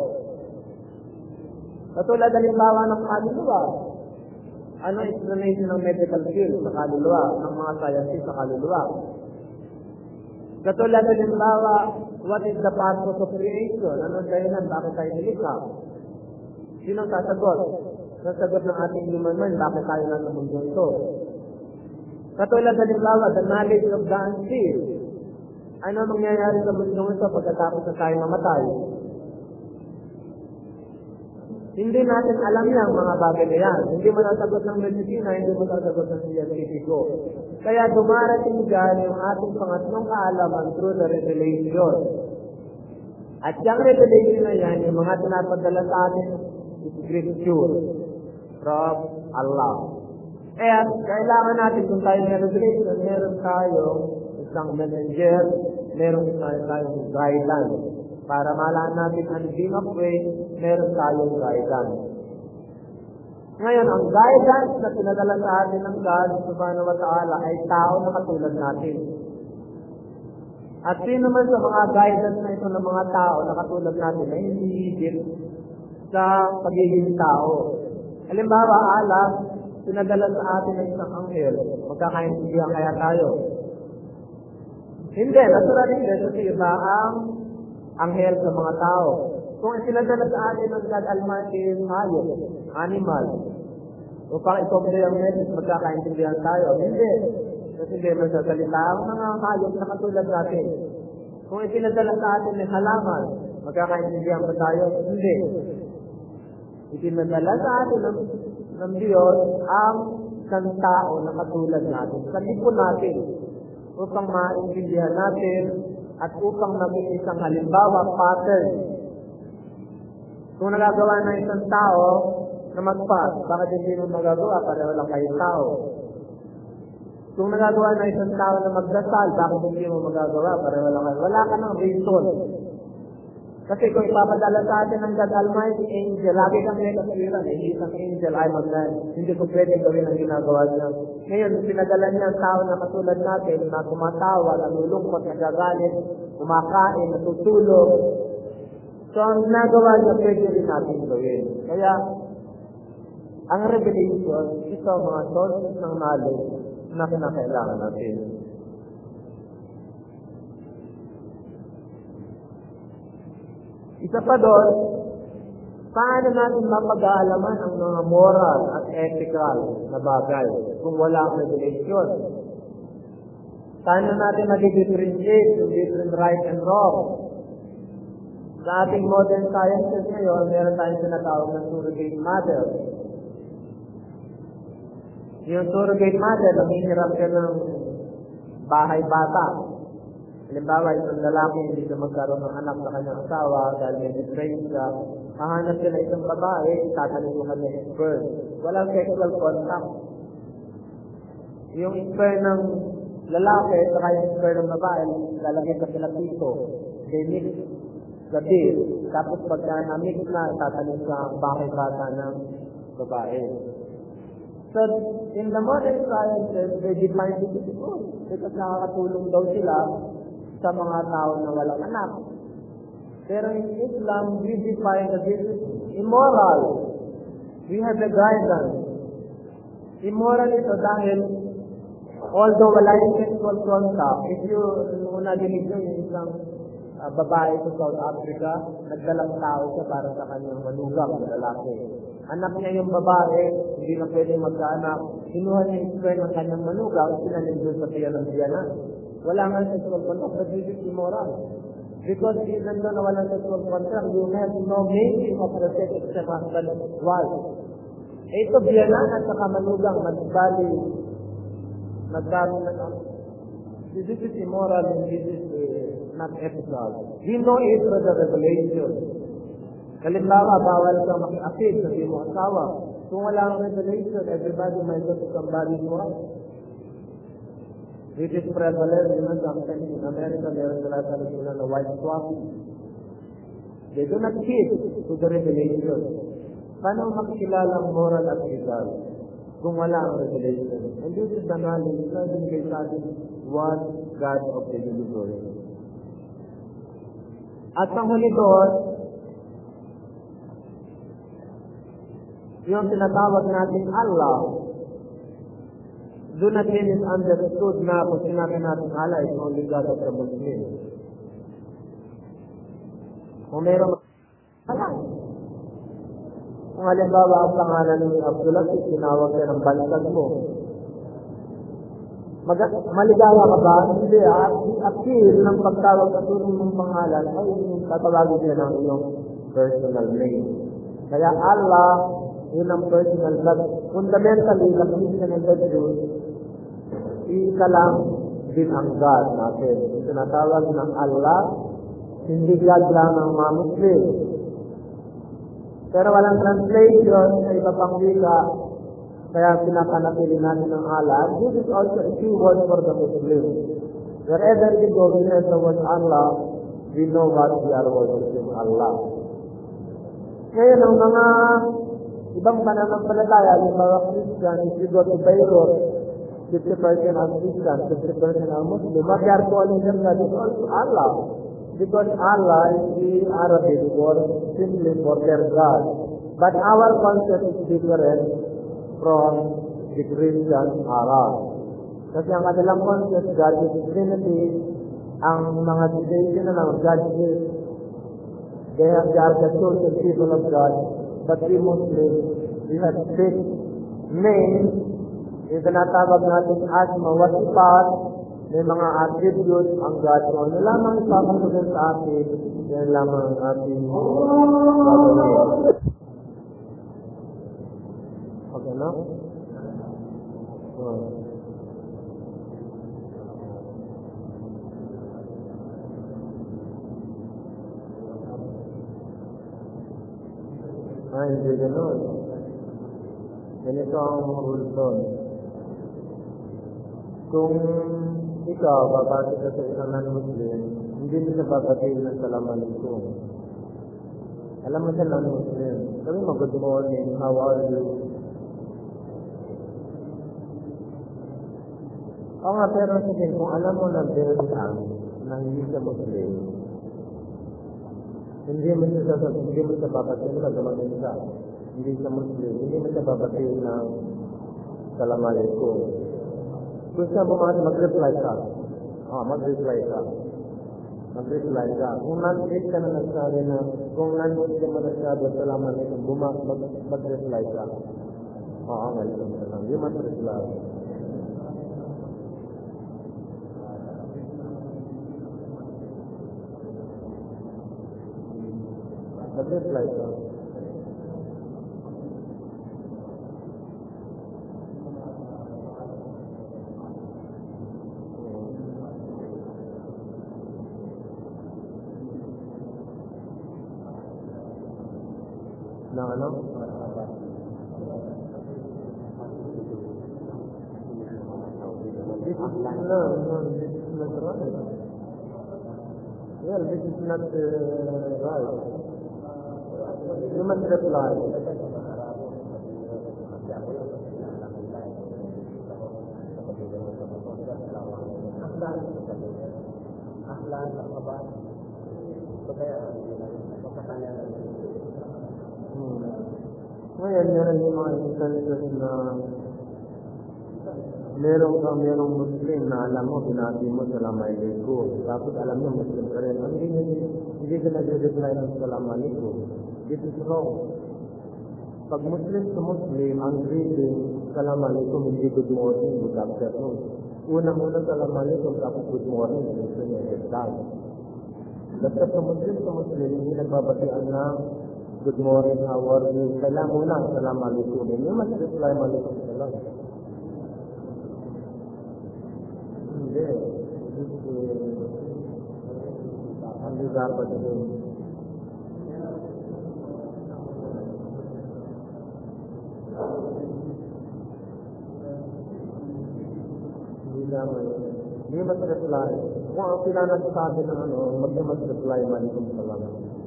Katulad halimbawa ng kaluluwa. Ano explanation ng medical field sa kaluluwa, ng mga scientists sa kaluluwa? Katulad halimbawa, what is the purpose of creation? Anong dahilan? Bakit tayo nilikha? Sinong sasagot? Sasagot ng ating human mind, bakit tayo nasa mundo ito? Katulad halimbawa, the knowledge of the unseen. Ano mangyayari sa mundo ito pagkatapos na tayo mamatay? Hindi natin alam yan, mga bagay na yan. Hindi mo nasagot ng medisina, hindi mo nasagot ng siyentipiko. Kaya dumarating dyan yung ating pangatlong kaalaman through the revelation. At yung revelation na yan, yung mga tinapadala sa atin, scripture from Allah. Kaya kailangan natin kung tayo may revelation, meron tayong isang messenger, meron tayong guidance. Para malaman natin ang beam of way, meron tayong guidance. Ngayon, ang guidance na pinadala sa atin ng God, subhanahu wa ta'ala, ay tao na katulad natin. At sino man sa mga guidance na ito ng mga tao na katulad natin ay hindi higit sa pagiging tao. Halimbawa, alam, pinadala sa atin ng isang anghel. Magkakaintindihan kaya tayo. Hindi, natural hindi. Kasi iba ang anghel sa mga tao. Kung isinadala sa atin ng God Almighty hayop, animal, upang i-compare ang message, magkakaintindihan tayo. Hindi. Kasi hindi man sa salita ang mga hayop na katulad natin. Kung isinadala sa atin ng halaman, magkakaintindihan ba tayo? Hindi. Isinadala sa atin ng, ng Diyos ang isang tao na katulad natin. Kalipon natin upang maintindihan natin at upang maging isang halimbawa, pattern. Kung nagagawa ng isang tao na mag-fast, bakit hindi mo magagawa? Pareho lang kayong tao. Kung nagagawa ng isang tao na magdasal, bakit hindi mo magagawa? Pareho lang kayo. Wala ka ng reason. Kasi kung ipapadala sa atin ng God Almighty angel, lagi kang may kasiran, eh, isang angel ay magnan. Hindi ko pwede gawin ang ginagawa niya. Ngayon, pinadala niya ang tao na katulad natin, na kumatawa, nalulungkot, nagagalit, kumakain, natutulog. So, ang ginagawa niya, pwede rin natin gawin. Kaya, ang revelation, ito mga sources ng knowledge na kinakailangan natin. Isa pa doon, paano natin mapag-aalaman ang mga moral at ethical na bagay kung wala ang revelation? Paano natin mag-differentiate yung different right and wrong? Sa ating modern sciences ngayon, meron tayong sinatawag ng surrogate mother. Yung surrogate mother, nanghihirap ka ng bahay-bata. Halimbawa, isang lalaki hindi siya magkaroon ng anak sa kanyang asawa dahil may depression siya, hahanap siya na isang babae, tatanin mo kanyang sperm. Walang sexual contact. Yung sperm ng lalaki sa kanyang sperm ng babae, lalagay sa sila pito. They mix the bit. Tapos pagka na-mix na, tatanin sa bahay-bata ng babae. So, in the modern sciences, they define this as good because nakakatulong daw sila sa mga tao na walang anak. Pero in Islam, we define that this is immoral. We have a guidance. Immoral ito dahil although wala yung sexual contact, if you, kung nadinig nyo yung isang uh, babae sa South Africa, nagdalang tao siya para sa kanyang manugang na lalaki. Anak niya yung babae, hindi na pwede magkaanak. Kinuha niya yung sperm ng kanyang manugang, sinanin doon sa tiyan ng tiyanan. Wala nga sexual contact, but this is immoral. Because even though na walang sexual contact, you have no making of the sex except husband and wife. Ito, biyanan at saka manugang, magbali nagkaroon na this is immoral and this is uh, not ethical. We know it through the revelation. Halimbawa, bawal ka makiakid sa di mo asawa. Kung wala ang revelation, everybody might go to somebody's wife. It is prevalent, you know, sometimes in America, meron sila sila na white swapping. They do not keep to the revelation. Paano makikilala ang moral at legal kung wala ang revelation? And this is the knowledge na binigay sa atin one God of the universe. At ang huli doon, yung tinatawag natin Allah, do not mean is understood na kung sinabi natin Allah is only God of the Muslim. Kung meron Allah. Kung halimbawa ang pangalan ni Abdullah, tinawag ka ng baliktad mo. Mag- maligawa ka ba? Hindi. At appeal ng pagtawag sa tunong mong pangalan ay tatawagin siya ng iyong personal name. Kaya Allah, yun ang personal, but fundamentally, the Christian and the Jews, isa lang din ang God natin. Yung tinatawag ng Allah, hindi God lang ang mga Muslim. Pero walang translation sa iba pang wika, kaya pinapanatili natin ng Allah. This is also a key word for the Muslim. Wherever we go, we hear the word Allah, we know what we are worshiping Allah. Ngayon, ang mga ibang pananampalataya, yung mga Christian, if you go to Beirut, fifty percent are Christian, fifty percent are Muslim, what they are calling them God is also Allah. Because Allah is the Arabic word simply for their God. But our concept is different from the Christian Arab. Kasi ang kanilang concept, God is Trinity, ang mga tradition na ng God is, they are, they are the chosen people of God, but we Muslims, we have six names, yung tinatawag natin as mawasipat, may mga attributes ang God ko. Ano lamang ipapasukin sa atin, yan lamang ang ating gagawin. Okay na? Oh. Ay, hindi gano'n. Ganito ang rule doon. Kung ikaw, babati ka sa isang non-Muslim, hindi mo siya babatiin ng salam alaikum. Alam mo siya non-Muslim. Sabi mo, good morning, how are you? Oo nga, pero sige, kung alam mo na very lang, na hindi siya Muslim, hindi mo siya sasabihin, hindi mo siya babatiin, hindi mo siya siya. Hindi siya Muslim, hindi mo siya babatiin ng salam alaikum. Kung siya bumati, mag-reply ka. Ah, mag-reply ka. Mag-reply ka. Kung non-Muslim ka na nagsabi na, kung non-Muslim mo nagsabi, salamat na itong bumati, mag-reply ka. Oo, welcome ka lang. You must reply. Mag-reply ka. Na ano? This is not, no, this is not right. Well, this is not uh, right. You must reply. Ahlan, kabar. Kaya, pagkakanya Hmm. Ngayon, meron yung mga instances na meron ka, merong Muslim na alam mo, binati mo salam alaikum. Tapos alam mo, Muslim ka rin. Hindi, hindi, hindi ka nag-reply ng salam alaikum. This is wrong. Pag Muslim to Muslim, ang greeting, salam alaikum, hindi good morning, good afternoon. Unang-unang salam alaikum, tapos good morning, gusto niya, good day. Basta sa Muslim to Muslim, hindi nagbabatian na good morning, how are you? Kailangan muna, salam alaikum. Hindi mas reply alaikum salam. dapat yun. Hindi naman. Hindi mas reply. Kung sila nagsabi ng ano, mag-mas reply, malikum salam.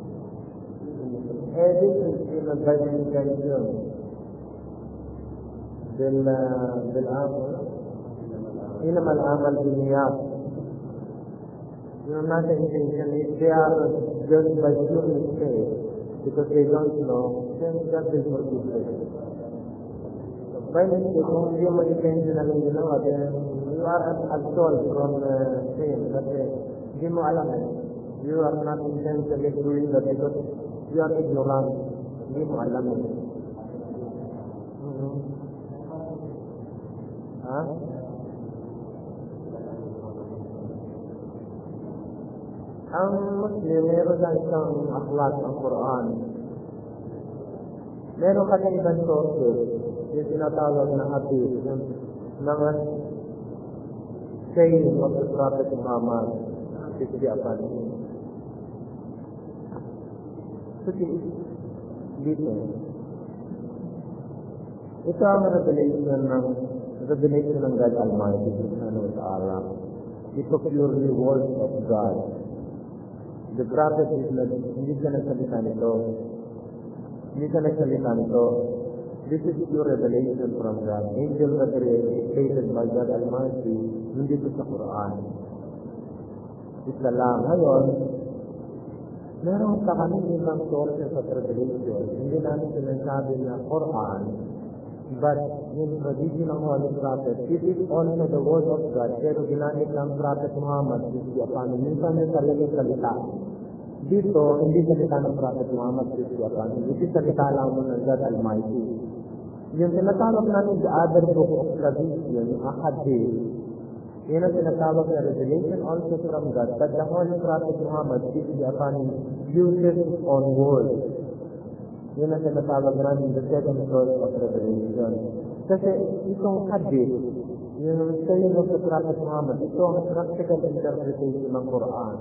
Eh, this is in a verification. Bil, uh, bil amal. Inam al-amal biniyat. Yung nasa intention, if they are judged by pure mistake, because they don't know, then that will forgive them. By mistake, kung hindi mo intentionally ginawa, then you are absolved from uh, sin. Kasi hindi mo alam eh. You are not intentionally doing that because you are ignorant. Hindi mo alam eh. Mm-hmm. Ha? Ang Muslim, meron lang isang akhlaq ng Quran. Meron kasi ibang sources, yung tinatawag na hadith, yung mga saying of the Prophet Muhammad, peace be upon him. So, dito, ito ang revelation ng revelation ng God Almighty, Subhanahu wa Ta'ala. Ito purely word of God. The prophet is not, hindi siya nagsalita nito. Hindi siya nagsalita nito. This is pure revelation from God. Angel revelation by God Almighty, hindi ito sa Quran. Isla lang. Ngayon, meron pa kami ibang sources of revelation. Hindi namin sinasabi na Quran, but in tradition ng Holy Prophet, it is also the word of God, pero ginamit ng Prophet Muhammad, peace be upon him. Minsan may sariling salita. Dito, hindi salita ng Prophet Muhammad, peace be upon him. Ito salita lang mo ng God Almighty. Yung tinatawag namin the other book of tradition, ang hadith, yun ang tinatawag na revelation also from God, but the Holy Prophet Muhammad, peace be upon him, uses his own words. Yun ang tinatawag namin the second source of revelation. Kasi itong hadith, yung saying of the Prophet Muhammad, ito ang practical interpretation ng Quran.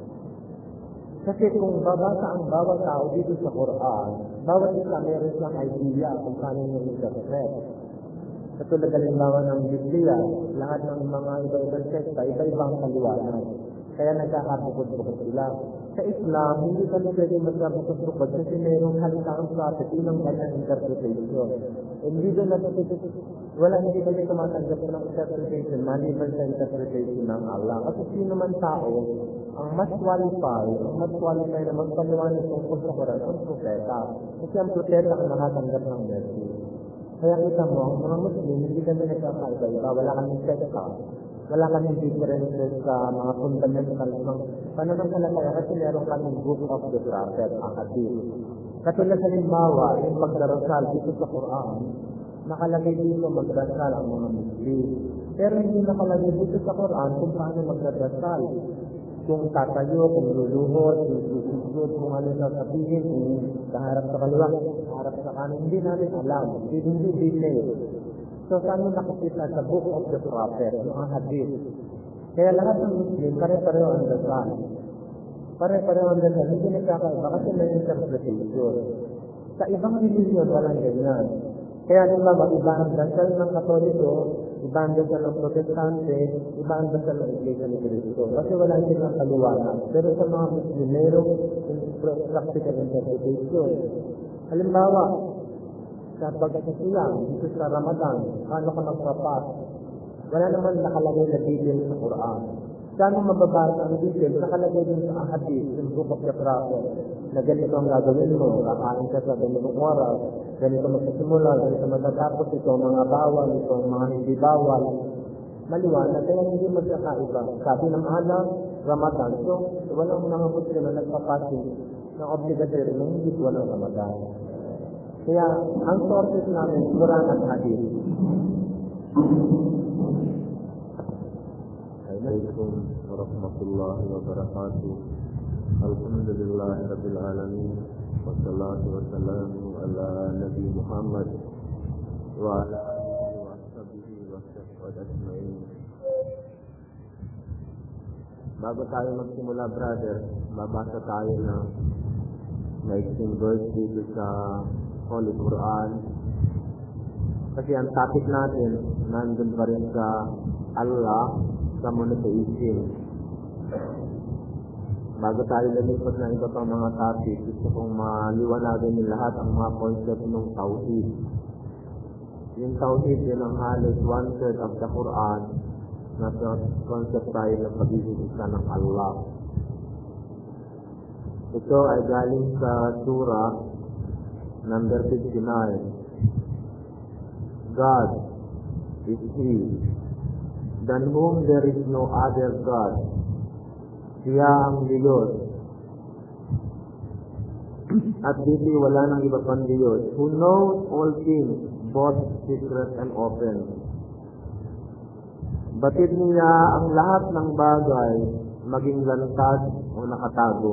Kasi kung babasa ang bawat tao dito sa Quran, bawat isa meron siyang idea kung paano yung interpret. Katulad halimbawa ng Biblia, lahat ng mga iba-ibang sekta, iba-ibang paliwanag. Kaya nagkakabukod-bukod sila. Sa Islam, hindi kami pwede magkabukod-bukod kasi mayroong halitang prophet, yun ang kanyang interpretation. Hindi doon natututut, wala hindi kami tumatanggap ng interpretation, maliban sa interpretation ng Allah. Kasi sino man tao, ang mas qualify, ang mas qualify na magpaliwanag tungkol sa Quran, ang propeta. Kasi ang propeta ang nakatanggap ng mercy. Kaya kita mo, ang mga Muslim, hindi kami nagkakaiba-iba, wala kaming sekta. Wala kaming differences sa mga fundamental ng pananampalataya kasi meron kaming book of the prophet, ang hadith. Katulad sa limbawa, yung magdarasal dito sa Quran, nakalagay dito magdarasal ang mga Muslim. Pero hindi nakalagay dito sa Quran kung paano magdarasal. Kung tatayo, kung luluhod, kung susugod, kung ano sasabihin, kung kaharap sa kaliwa, kaharap sa kanan, hindi namin alam. Hindi, hindi detail. So, saan mo nakikita sa book of the prophet, yung hadith? Kaya lahat ng Muslim, pare-pareho ang dasal. Pare-pareho ang dasal, hindi nagkakaiba kasi may interpretation. Sa ibang religion, walang ganyan. Kaya nila ba, iba ang dasal ng Katoliko, iba ang dasal ng Protestante, iba ang dasal ng Iglesia ni Cristo. Kasi wala silang kaliwanag. Pero sa mga Muslim, mayroong practical interpretation. Halimbawa, sa pagkakasiyang, dito sa Ramadan, paano ka magpapas? Wala naman nakalagay na detail sa Quran. Saan mo mababasa ang detail? Nakalagay din sa hadith, yung book of the prophet, na ganito ang gagawin mo, kakain ka sa ganitong oras, ganito magsasimula, ganito matatapos, ito ang mga bawal, ito ang mga hindi bawal. Maliwanag, kaya hindi magkakaiba. Sabi ng anak, Ramadan. So, walang mga Muslim na nagpapasin na obligatory na hindi walang Ramadan. Kaya, ang sources namin, Quran at Hadith. Assalamualaikum warahmatullahi wabarakatuh. Alhamdulillah rabbil alamin. Wassalatu wassalamu ala Nabi Muhammad wa ala alihi wa sahbihi wa sallam ajma'in. Bago tayo magsimula, brother, babasa tayo ng maiksing verse dito sa Holy Quran. Kasi ang topic natin, nandun pa rin sa Allah, sa monotheism. Bago tayo lumipat na iba pang mga topic, gusto kong maliwanagan yung lahat ang mga concept ng Tawhid. Yung Tawhid, yun ang halos one-third of the Quran na concept tayo ng pagiging isa ng Allah. Ito ay galing sa Surah number fifty-nine. God is He, than whom there is no other God. Siya ang Diyos. At dito wala nang iba pang Diyos, who knows all things, both secret and open. Batid niya ang lahat ng bagay, maging lantad o nakatago.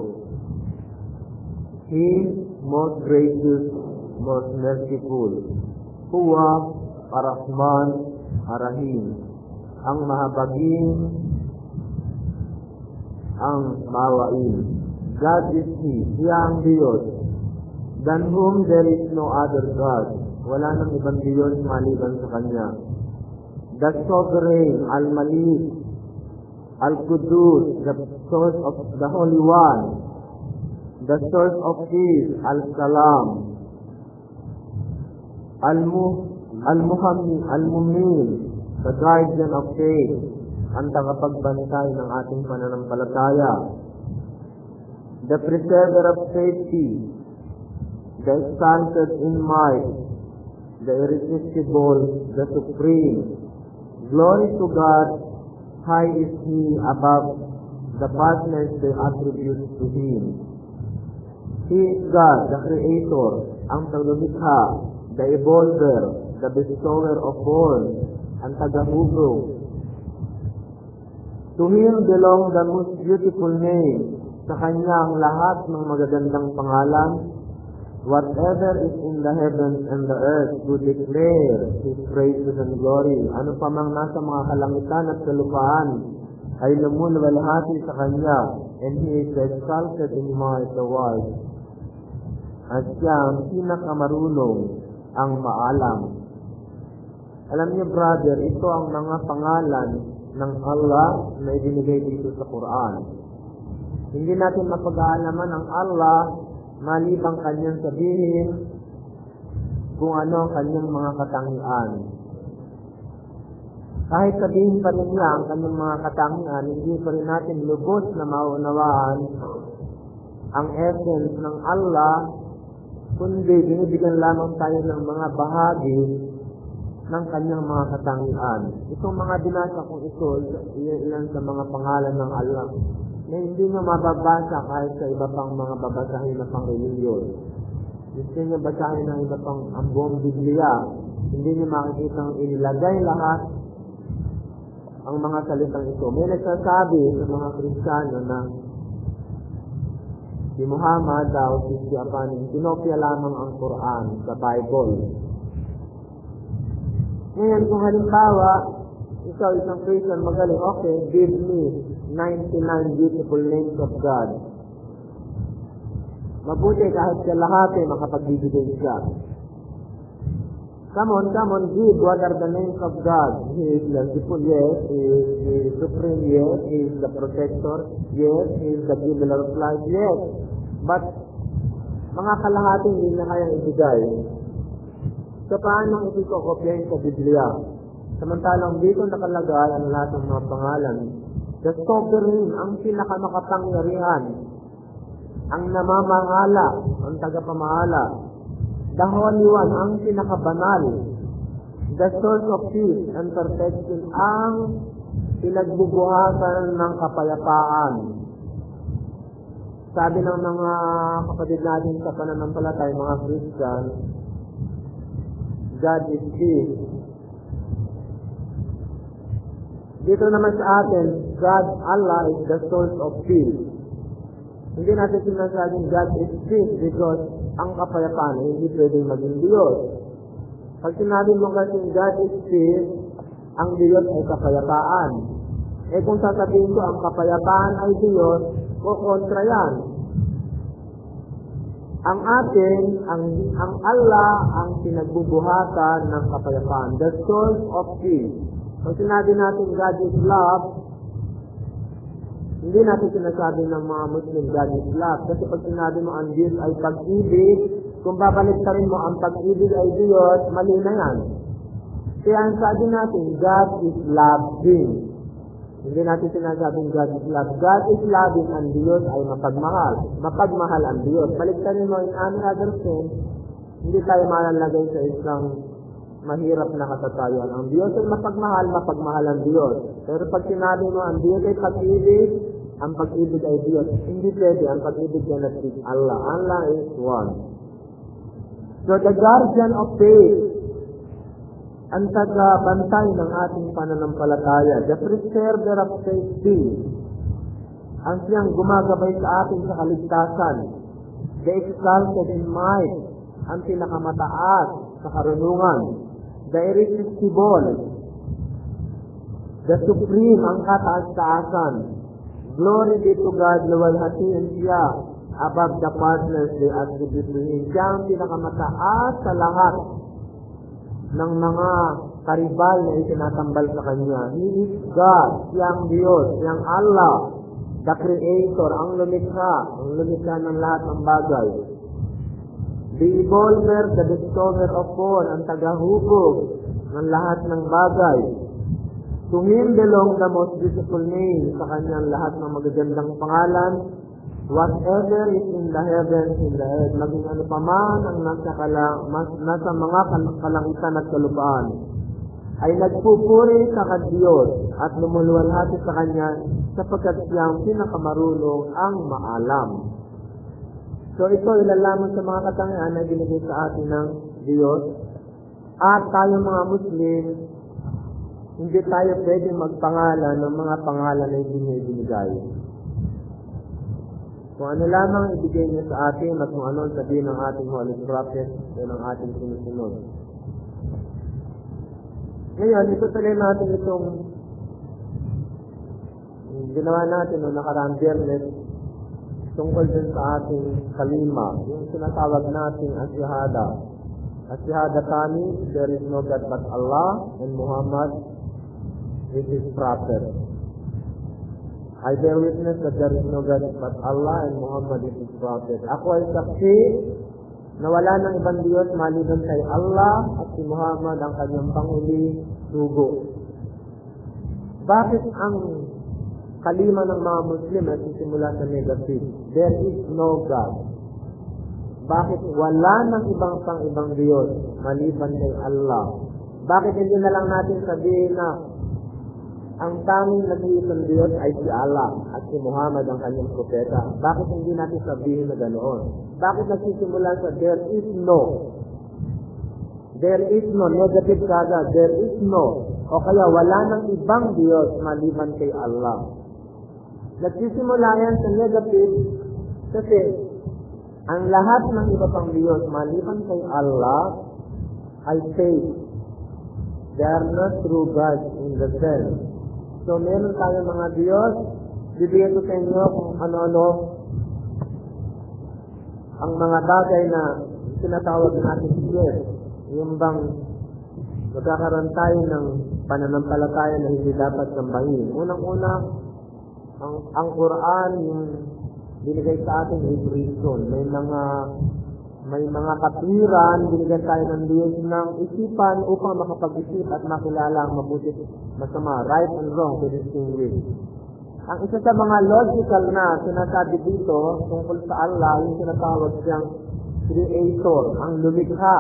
He, most gracious, most merciful, Huwa, Ar-Rahman, Ar-Rahim, ang mahabagin, ang mawain. God is He, Siya ang Diyos, than whom there is no other God. Wala nang ibang Diyos maliban sa Kanya. The Sovereign, Al-Malik, Al-Qudus, the source of the Holy One, the source of peace, Al-Salam, Al-Muhammin, Al-Mumin, the guardian of faith, ang tagapagbantay ng ating pananampalataya, the preserver of safety, the exalted in might, the irresistible, the supreme. Glory to God, high is He above the partners they attribute to Him. He is God, the Creator, ang taglumikha, the evolver, the bestower of all, ang tagahubog. To Him belong the most beautiful name. Sa Kanya ang lahat ng magagandang pangalan. Whatever is in the heavens and the earth to declare His praises and glory. Ano pa mang nasa mga kalangitan at kalupaan ay lumulwalhati sa Kanya, and He is exalted in might the world. At Siya ang pinakamarunong, ang maalam. Alam niyo, brother, ito ang mga pangalan ng Allah na ibinigay dito sa Quran. Hindi natin mapag-aalaman ang Allah malibang Kanyang sabihin kung ano ang Kanyang mga katangian. Kahit sabihin pa rin niya ang Kanyang mga katangian, hindi pa rin natin lubos na maunawaan ang essence ng Allah, kundi binibigyan lamang tayo ng mga bahagi ng Kanyang mga katangian. Itong mga binasa kong ito, ilan sa mga pangalan ng Allah na hindi nyo mababasa kahit sa iba pang mga babasahin na pang reliyon. Gusto nyo basahin ng iba pang ang buong Biblia, hindi nyo makikita ang inilagay lahat ang mga salitang ito. May nagsasabi sa mga Kristiyano na si Muhammad daw, si Siapanin, kinopya lamang ang Quran sa Bible. Ngayon, kung halimbawa, ikaw isang Christian magaling, okay, give me ninety-nine beautiful names of God. Mabuti kahit sa lahat ay makapagbibigay siya. Come on, come on, give what are the names of God. He is merciful, yes. He is the supreme, yes. He is the protector, yes. He is the giver of life, yes. But, mga kalahati hindi na kayang ibigay. So, paano ito kopyahin sa Biblia? Samantalang dito nakalagay ang lahat ng mga pangalan. The Sovereign, ang pinakamakapangyarihan, ang namamahala, ang tagapamahala. The Holy One, ang pinakabanal. The source of peace and perfection, ang pinagbubuhasan ng kapayapaan. Sabi ng mga kapatid natin sa pananampalatay, mga Christian, God is peace. Dito naman sa atin, God, Allah is the source of peace. Hindi natin sinasabing God is peace because ang kapayapaan hindi pwedeng maging Diyos. Pag sinabi mo kasi God is peace, ang Diyos ay kapayapaan. Eh kung sasabihin ko ang kapayapaan ay Diyos, o kontra yan. Ang atin, ang, ang Allah ang pinagbubuhatan ng kapayapaan. The source of peace. Pag sinabi natin God is love, hindi natin sinasabi ng mga Muslim God is love. Kasi pag sinabi mo ang Diyos ay pag-ibig, kung babalik ka rin mo ang pag-ibig ay Diyos, mali na yan. Kaya ang sabi natin, God is loving. Hindi natin sinasabing God is love. God is loving ang Diyos ay mapagmahal. Mapagmahal ang Diyos. Baliktarin mo in any other sense, hindi tayo malalagay sa isang mahirap na katatayuan. Ang Diyos ay mapagmahal, mapagmahal ang Diyos. Pero pag sinabi mo ang Diyos ay pag-ibig, ang pag-ibig ay Diyos. Hindi pwede, ang pag-ibig ay natin Allah. Allah is one. So the guardian of faith, ang taga-bantay ng ating pananampalataya, the preserver of safety, ang siyang gumagabay sa ating sa kaligtasan, the exalted in might, ang pinakamataas sa karunungan, the irresistible, the supreme, ang kataas-taasan. Glory be to God, luwalhatiin siya above the partners they attribute to Him. Siya ang pinakamataas sa lahat ng mga karibal na itinatambal sa Kanya. He is God, siyang Diyos, siyang Allah, the Creator, ang lumikha, ang lumikha ng lahat ng bagay. The evolver, the discoverer of all, ang tagahubog ng lahat ng bagay. To Him belong the most beautiful name, sa Kanyang lahat ng magagandang pangalan. Whatever is in the heavens, in the earth, maging ano pa man ang nasa, kalang, mas, nasa mga kalangitan at kalupaan, ay nagpupuri sa Diyos at lumuluwalhati sa Kanya sapagkat siyang pinakamarunong ang maalam. So ito ilalaman sa mga katangian na binigay sa atin ng Diyos. At tayo mga Muslim, hindi tayo pwede magpangalan ng mga pangalan na hindi niya ibinigay. Kung ano lamang ibigay niya sa atin at kung ano ang sabihin ng ating Holy Prophet, yun ang ating sinusunod. Ngayon, itutuloy natin itong ginawa natin noong nakaraang Biyernes tungkol din sa ating kalima, yung sinatawag natin asyhada. Asyhada kami, there is no God but Allah, and Muhammad is His prophet. I bear witness that there is no God but Allah and Muhammad is His prophet. Ako ay saksi na wala ng ibang Diyos maliban kay Allah at si Muhammad ang kanyang panghuli sugo. Bakit ang kalima ng mga Muslim ay sisimula sa negative? There is no God. Bakit wala ng ibang pang ibang Diyos maliban kay Allah? Bakit hindi na lang natin sabihin na ang tanging nag-iisang Diyos ay si Allah at si Muhammad ang kanyang propeta? Bakit hindi natin sabihin na ganoon? Bakit nagsisimula sa there is no? There is no, negative kada, there is no. O kaya wala ng ibang Diyos maliban kay Allah. Nagsisimula yan sa negative kasi ang lahat ng iba pang Diyos maliban kay Allah ay fake. They are not true gods in the sense. So, meron tayo mga Diyos, bibigyan ko sa inyo kung ano-ano ang mga bagay na sinatawag natin Diyos. Yung bang magkakaroon tayo ng pananampalataya na hindi dapat sambahin. Unang-una, ang, ang Quran, yung binigay sa atin is reason. May mga may mga katwiran, binigyan tayo ng Diyos ng isipan upang makapag-isip at makilala ang mabuti masama, right and wrong to distinguish. Ang isa sa mga logical na sinasabi dito tungkol sa Allah, yung sinatawag siyang creator, ang lumikha.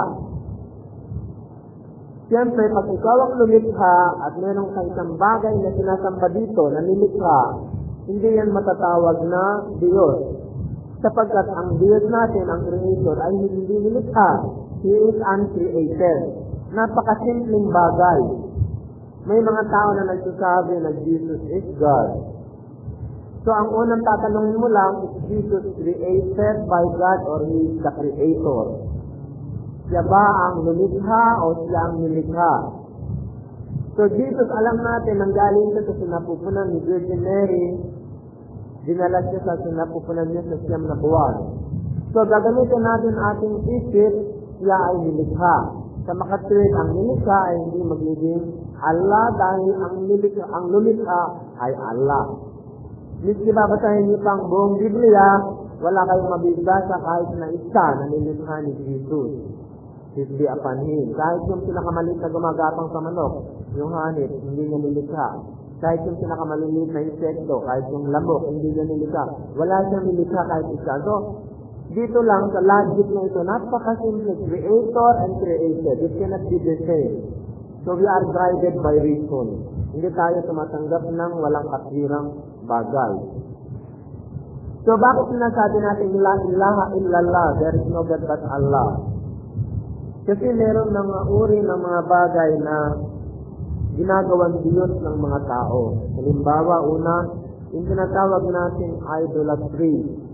Siyempre, pag ikaw ang lumikha at meron kang isang bagay na sinasamba dito na nilikha, hindi yan matatawag na Diyos. Sapagkat ang Diyos natin, ang Creator, ay hindi nilikha. He is uncreated. Napakasimpleng bagay. May mga tao na nagsasabi na Jesus is God. So, ang unang tatanungin mo lang, is Jesus created by God or He is the Creator? Siya ba ang lumikha o siya ang nilikha? So Jesus, alam natin, nanggaling siya sa sinapupunan ni Virgin Mary, dinala siya sa sinapupunan niya sa siyam na buwan. So gagamitin natin ating isip, siya ay nilikha. Sa makatwid, ang nilikha ay hindi magiging Allah dahil ang nilikha, ang lumikha ay Allah. Miski babasahin niyo pang buong Biblia, wala kayong mabibasa kahit na isa na nilikha ni Jesus. Peace be upon him. Kahit yung pinakamaliit na gumagapang sa manok, yung hanip, hindi niya nilikha. Kahit yung pinakamaliit na insekto, kahit yung lamok, hindi niya nilikha. Wala siyang nilikha kahit isa. So, dito lang sa logic na ito, napaka-simple, creator and created. It cannot be the same. So we are guided by reason. Hindi tayo tumatanggap ng walang katwirang bagay. So bakit sinasabi natin la ilaha illallah, there is no God but Allah? Kasi meron mga uri ng mga bagay na ginagawang Diyos ng mga tao. Halimbawa, una, yung tinatawag natin idolatry.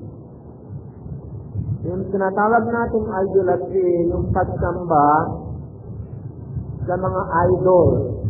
Yung tinatawag natin idolatry, yung pagsamba sa mga idol.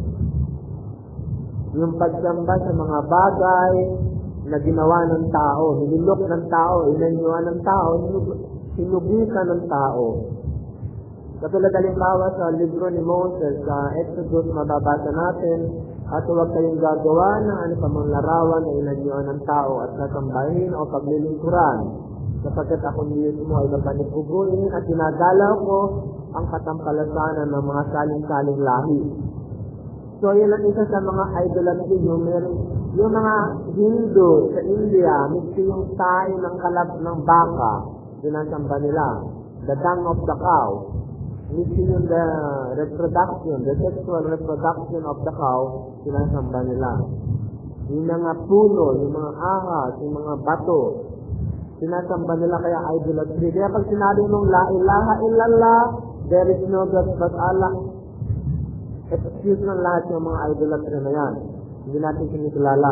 Yung pagsamba sa mga bagay na ginawa ng tao, nililok ng tao, inanyuan ng tao, sinubukan ng tao. Katulad halimbawa sa libro ni Moses, sa Exodus, mababasa natin, at huwag kayong gagawa ng ano pa mang larawan na inanyuan ng tao at sasambahin o paglilingkuran. Sapagkat ako mismo ay mapaniguguin at dinadalaw ko ang katampalasanan ng mga saling-saling lahi. So, yun ang isa sa mga idolatry. Yung, yung mga Hindu sa India, miski yung tayo ng kalab ng baka, sinasamba nila. The dung of the cow. Miski yung the reproduction, the sexual reproduction of the cow, sinasamba nila. Yung mga puno, yung mga ahas, yung mga bato, sinasamba nila kaya idolatry. Kaya pag sinabi mong la ilaha illallah, there is no God but Allah, excuse ng lahat ng mga idolatry na yan. Hindi natin sinikilala.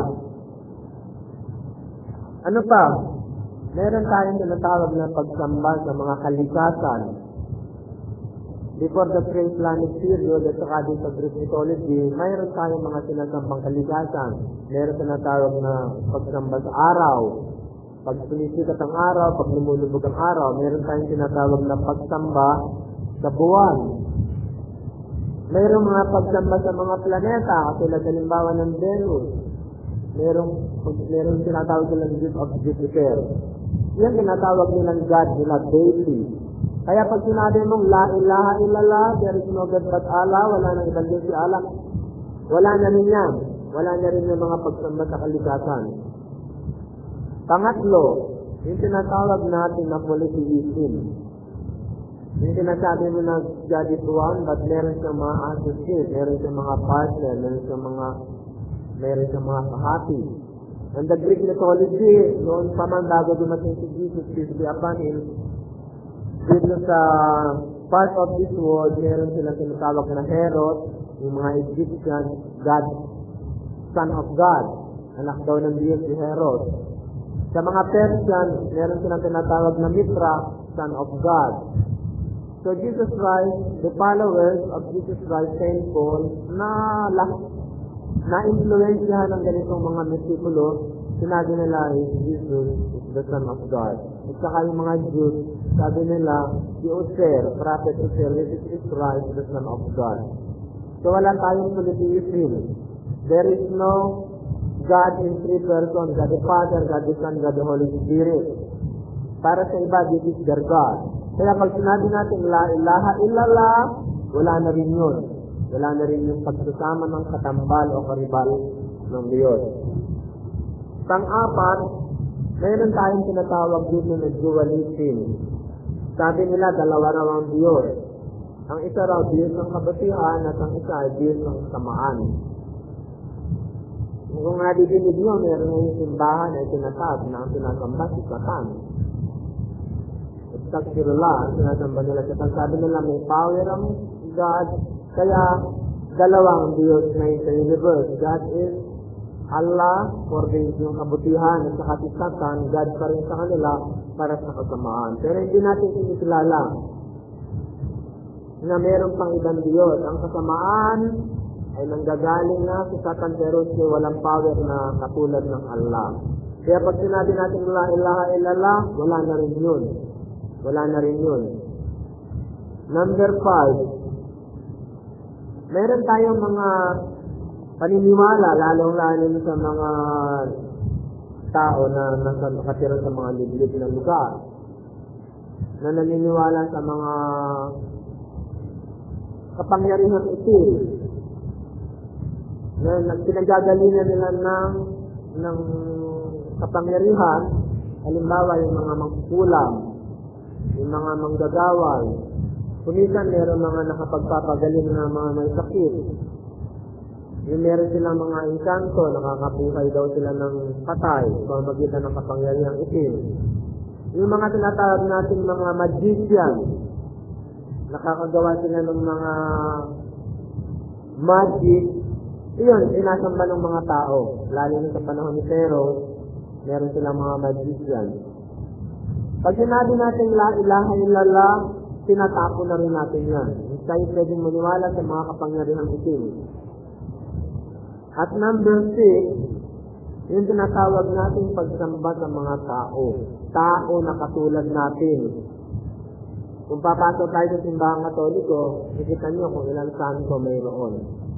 Ano pa? Meron tayong tinatawag na pagsamba sa mga kalikasan. Before the pre-Islamic period at saka din sa Greek mythology, mayroon tayong mga sinasambang kalikasan. Meron tinatawag na pagsamba sa araw. Pag sumisikat ang araw, pag lumulubog ang araw, meron tayong tinatawag na pagsamba sa buwan. Mayroong mga pagsamba sa mga planeta, katulad halimbawa ng Venus. Mayroong, mayroong tinatawag nilang gift of Jupiter. Yan tinatawag nilang God nila daily. Kaya pag sinabi mong la ilaha illallah, there is no God but Allah, wala nang ibang Diyos si Allah, wala na rin yan. Wala na rin yung mga pagsamba sa kalikasan. Pangatlo, yung tinatawag natin na polytheism. Yung sinasabi mo na God is one, but meron siyang mga associate, meron siyang mga partner, meron siyang mga, meron siyang mga kahati. And the Greek mythology, noon pa man bago dumating si Jesus, peace be upon him, dito sa part of this world, meron silang tinatawag na Herod, yung mga Egyptian, God, Son of God, anak daw ng Diyos si Herod. Sa mga Persian, meron silang tinatawag na Mitra, Son of God. So Jesus Christ, the followers of Jesus Christ, Saint Paul, na na-influensyahan ng ganitong mga disipulo, sinabi nila, Jesus is the Son of God. At saka yung mga Jews, sabi nila, si Oser, Prophet Oser, this is Christ, the Son of God. So wala tayong polytheism. There is no God in three persons, God the Father, God the Son, God the Holy Spirit. Para sa iba, this is their God. Kaya pag sinabi natin, la ilaha illallah, wala na rin yun. Wala na rin yung pagsasama ng katambal o karibal ng Diyos. Pang-apat, mayroon tayong tinatawag dito na dualism. Sabi nila, dalawa raw ang Diyos. Ang isa raw, Diyos ng kabutihan, at ang isa ay Diyos ng kasamaan. Kung nga didinig nyo, meron yung simbahan ay tinatawag na ang sinasamba si Satan. Takfirullah, sinasamba nila sa sabi nila may power ang God, kaya dalawang Diyos na sa universe. God is Allah for the yung kabutihan at saka si Satan, God pa rin sa kanila para sa kasamaan. Pero hindi natin sinikilala na meron pang ibang Diyos. Ang kasamaan ay ay nanggagaling na sa Satan pero siya walang power na katulad ng Allah. Kaya pag sinabi natin la ilaha illallah, wala na rin yun. Wala na rin yun. Number five, meron tayong mga paniniwala, lalong-lalo sa mga tao na nasa nakatira sa mga liblib na lugar, na naniniwala sa mga kapangyarihan itim, na pinagagalingan nila ng, ng kapangyarihan, halimbawa yung mga mangkukulam, yung mga manggagawal, kumisan meron mga nakapagpapagaling na mga may sakit, yung meron silang mga engkanto, nakakabuhay daw sila ng patay, pamagitan ng kapangyarihang itim. Yung mga tinatawag natin mga magician, nakakagawa sila ng mga magic, iyon, sinasamba ng mga tao, lalo na sa panahon ni Pero, meron silang mga magician. Pag sinabi natin la ilaha illallah, tinatapo na rin natin yan. Tayo pwedeng maniwala sa mga kapangyarihang itim. At number six, yung tinatawag natin pagsamba sa mga tao. Tao na katulad natin. Kung papasok tayo sa simbahang Katoliko, ikita nyo kung ilang santo mayroon.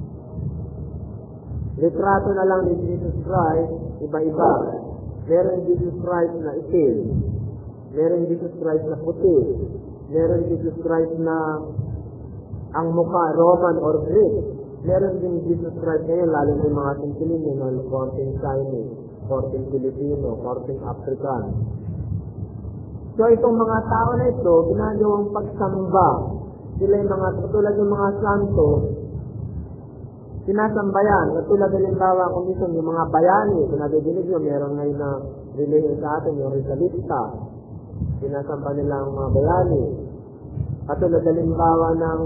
Litrato na lang ni Jesus Christ, iba-iba. Meron Jesus Christ na itim. Meron Jesus Christ na puti. Meron Jesus Christ na ang mukha Roman or Greek. Meron din Jesus Christ ngayon, lalo na yung mga Singkilin, yung fourteen Chinese, fourteen Filipino, fourteen African. So itong mga tao na ito, ginagawang pagsamba. Sila yung mga, katulad ng mga santo, sinasambayan. Katulad ng limbawa kung minsan yung mga bayani, kung nadidinig nyo, meron ngayon na relihiyon sa atin, yung Rizalista. Sinasamba nila ang mga bayani. Katulad ng limbawa ng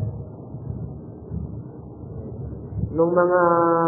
nung mga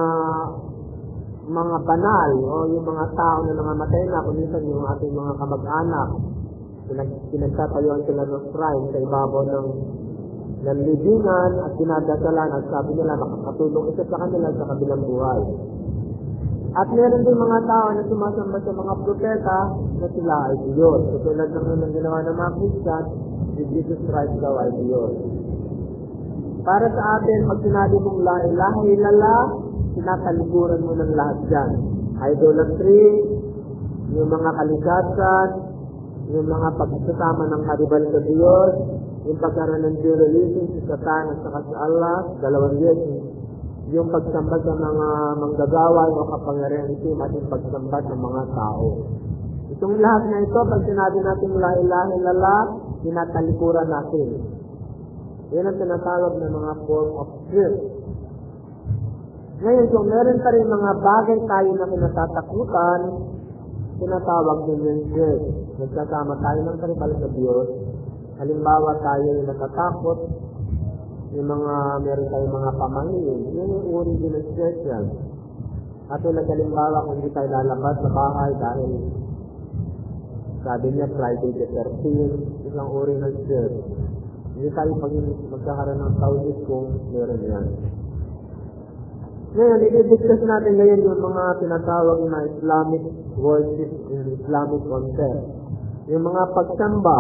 mga banal o yung mga tao na nangamatay na, kung minsan yung ating mga kamag-anak, pinag pinagtatayuan sila ng shrine sa ibabaw ng ng libingan at dinadasalan at sabi nila makakatulong ito sa kanila sa kabilang buhay. At meron din mga tao na sumasamba sa mga propeta na sila ay Diyos. Katulad ng nang ginawa ng mga Christian, si Jesus Christ daw ay Diyos. Para sa atin, pag sinabi mong la ilaha illallah, sinakaliguran mo ng lahat dyan. Idolatry, yung mga kalikasan, yung mga pagsasama ng karibal sa Diyos, yung pagkaroon ng dualism sa Satan at saka sa Allah, dalawang Diyos, yung pagsamba sa mga manggagawa o kapangyarihan itim at yung pagsamba sa mga tao. Itong lahat na ito, pag sinabi natin la ilaha illallah, sinakalikuran natin. Yan ang tinatawag ng mga form of truth. Ngayon, kung meron pa rin mga bagay tayo na kinatatakutan, tinatawag din yung truth. Nagsasama tayo ng karibal sa Diyos. Halimbawa tayo yung natatakot, yung mga, meron tayong mga pamangin, yun yung uri din ng stress yan. At tulad halimbawa kung hindi tayo lalabas sa bahay dahil sabi niya Friday the thirteenth, isang uri ng stress. Hindi tayo pag magkakaroon ng taudis kung meron yan. Ngayon, i-discuss natin ngayon yung mga tinatawag na Islamic worship in Islamic concept. Yung mga pagsamba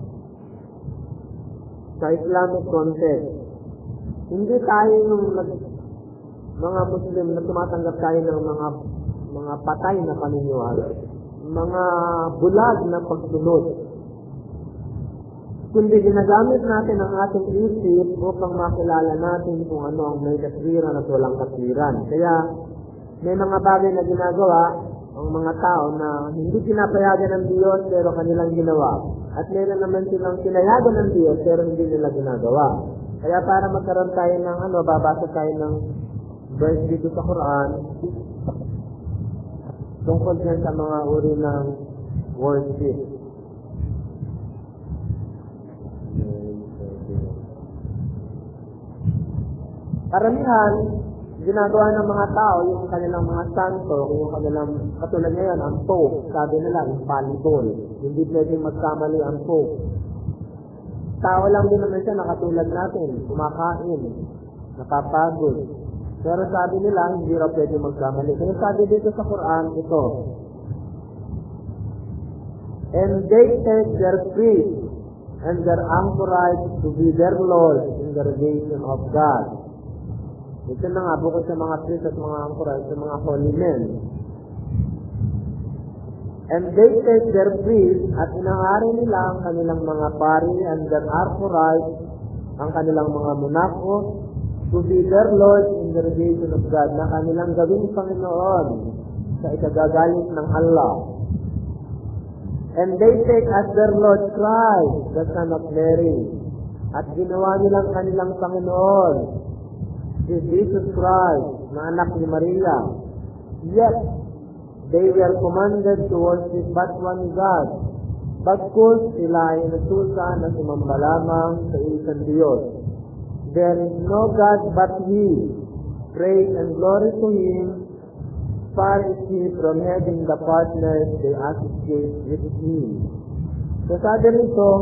sa Islamic concept. Hindi tayo yung mga Muslim na tumatanggap tayo ng mga mga patay na paniniwala. Mga bulag na pagsunod. Kundi ginagamit natin ang ating isip upang makilala natin kung ano ang may kaswiran at walang kaswiran. Kaya may mga bagay na ginagawa ang mga tao na hindi pinapayagan ng Diyos pero kanilang ginawa. At meron naman silang pinayagan ng Diyos pero hindi nila ginagawa. Kaya para magkaroon tayo ng ano, babasa tayo ng verse dito sa Quran tungkol dyan sa mga uri ng worship. Karamihan, ginagawa ng mga tao yung kanilang mga santo, yung kanilang, katulad ngayon, ang Pope, sabi nila, infallible. Hindi pwedeng magkamali ang Pope. Tao lang din naman siya, nakatulad natin, kumakain, napapagod. Pero sabi nila, hindi raw pwede magkamali. Kaya sabi dito sa Quran, ito, and they take their faith and their anchorage to be their Lord in the revelation of God. Ito na nga, bukod sa mga priest at mga anchorage, sa mga holy men. And they take their faith at inahari nila ang kanilang mga pari and their anchorage, ang kanilang mga monako, to be their Lord in the revelation of God, na kanilang gawing Panginoon sa ikagagalit ng Allah. And they take as their Lord Christ, the Son of Mary, at ginawa nilang kanilang Panginoon, si Jesus Christ, na anak ni Maria. Yet, they were commanded to worship but one God, bagkus sila ay inutusan na sumamba lamang sa isang Diyos. There is no God but He. Praise and glory to Him. Far is He from having the partners they associate with Him. So sabi rito,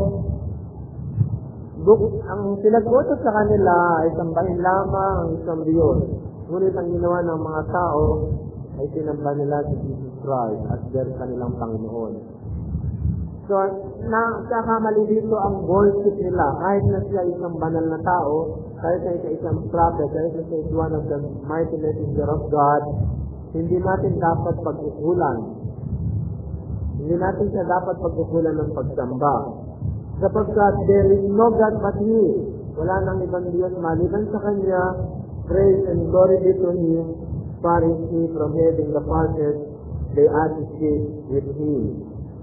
buk, ang pinag-utos sa kanila ay sambahin lamang ang isang Diyos. Ngunit ang ginawa ng mga tao ay sinamba nila si Jesus Christ as their kanilang Panginoon. So, nakakamali dito ang worship nila. Kahit na siya isang banal na tao, kahit na siya isang prophet, kahit na siya is one of the mighty messenger of God, hindi natin dapat pag-ukulan. Hindi natin siya dapat pag-ukulan ng pagsamba. Sapagkat there is no God but He. Wala nang ibang Diyos maliban sa Kanya. Praise and glory be to Him. Far is He from having the partners they associate with Him.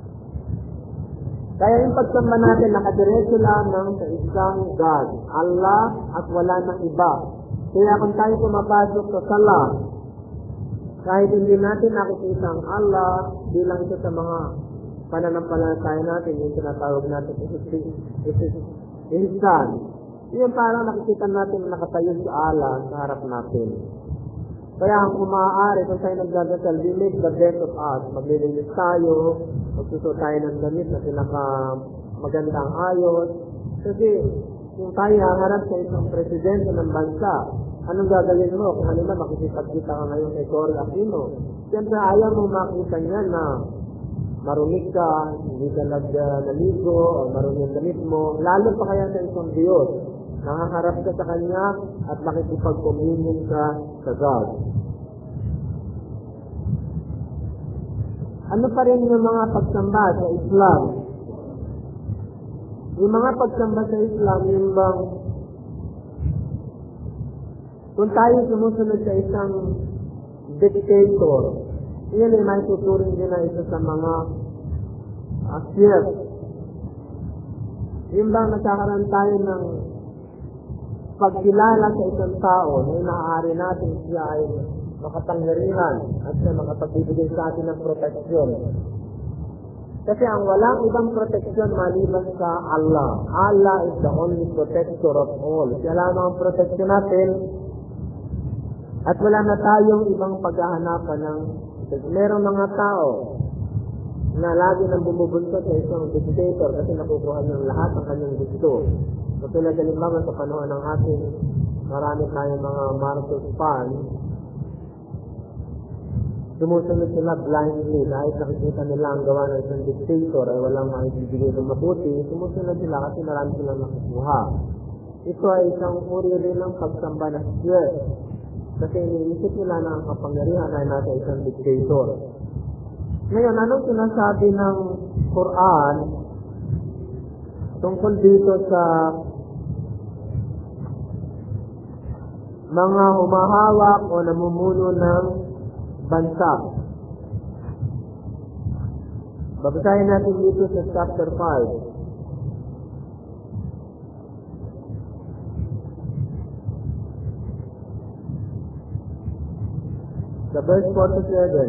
Kaya yung pagsamba natin, nakadiretso lamang sa isang God, Allah, at wala nang iba. Kaya kung tayo pumapasok sa sala, kahit hindi natin nakikita ang Allah, bilang isa sa mga pananampalataya natin, yung tinatawag natin, ihsan. Yung parang nakikita natin na nakatayo si Allah sa harap natin. Kaya kung maaari, kung tayo nagdadasal, we make the best of us. Maglilinis tayo, magsusuot tayo ng damit na pinaka magandang ayos. Kasi kung tayo harap sa isang presidente ng bansa, anong gagawin mo? Kung halimbawa makikipagkita ka ngayon kay Cory Aquino, siyempre ayaw mo makita niya na marumi ka, hindi ka naligo, o marumi ang damit mo, lalo pa kaya sa isang Diyos. Nakaharap ka sa Kanya at makikipag-communion ka sa God. Ano pa rin yung mga pagsamba sa Islam? Yung mga pagsamba sa Islam, yung bang kung tayo sumusunod sa isang dictator, iyan ay may tuturing din na isa sa mga asyir. Yung bang nagkakaroon tayo ng pagkilala sa isang tao na inaari natin siya ay makapangyarihan at siya makapagbibigay sa atin ng proteksyon. Kasi ang walang ibang proteksyon maliban sa Allah. Allah is the only protector of all. Siya lamang ang proteksyon natin at wala na tayong ibang paghahanapan ng merong mga tao na lagi nang bumubuntot sa isang dictator kasi nakukuha ng lahat ng kanyang gusto. Katulad halimbawa sa panahon ng ating marami tayong mga Marcos fan, sumusunod sila blindly dahil nakikita nila ang gawa ng isang dictator ay walang maibibigay ng mabuti, sumusunod sila kasi marami silang nakukuha. Ito ay isang uri rin ng pagsamba na siyet kasi iniisip nila na ang kapangyarihan ay nasa isang dictator. Ngayon, anong sinasabi ng Quran tungkol dito sa mga humahawak o namumuno ng bansa? Babasahin natin dito sa chapter five. Sa verse forty-seven.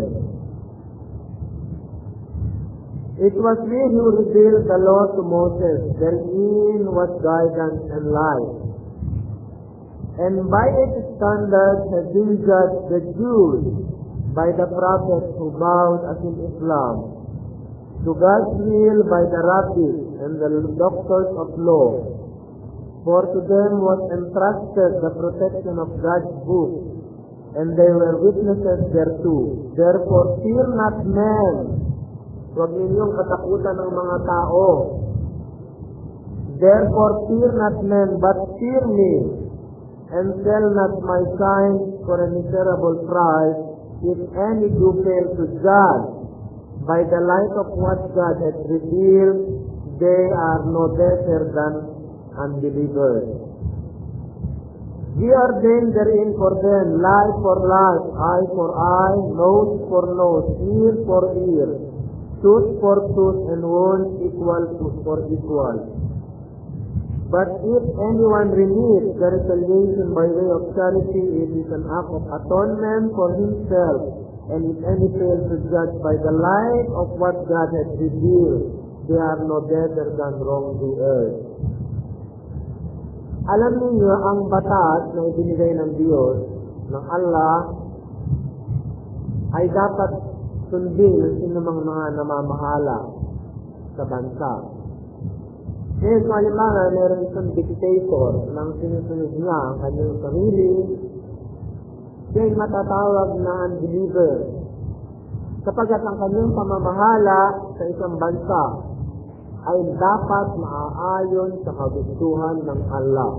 It was we who revealed the law to Moses. Therein was guidance and light. And by its standards have been judged the Jews by the prophets who bowed as in Islam, to God's will by the rabbis and the doctors of law. For to them was entrusted the protection of God's book and they were witnesses thereto. Therefore, fear not men. Huwag ninyong katakutan ng mga tao. Therefore, fear not men, but fear me, and sell not my sign for a miserable price, if any do fail to judge. By the light of what God hath revealed, they are no better than unbelievers. We ordain therein for them life for life, eye for eye, nose for nose, ear for ear, tooth for tooth, and wound equal to for equal. But if anyone remits the retaliation by way of charity, it is an act of atonement for himself. And if any fails to judge by the light of what God has revealed, they are no better than wrongdoers. Alam niyo ang batas na ibinigay ng Diyos, ng Allah, ay dapat sundin ng sinumang mga namamahala sa bansa. Ngayon, kung halimbawa, meron isang dictator nang sinusunod niya ang kanyang sarili, siya'y matatawag na unbeliever, sapagkat ang kanyang pamamahala sa isang bansa ay dapat maaayon sa kagustuhan ng Allah.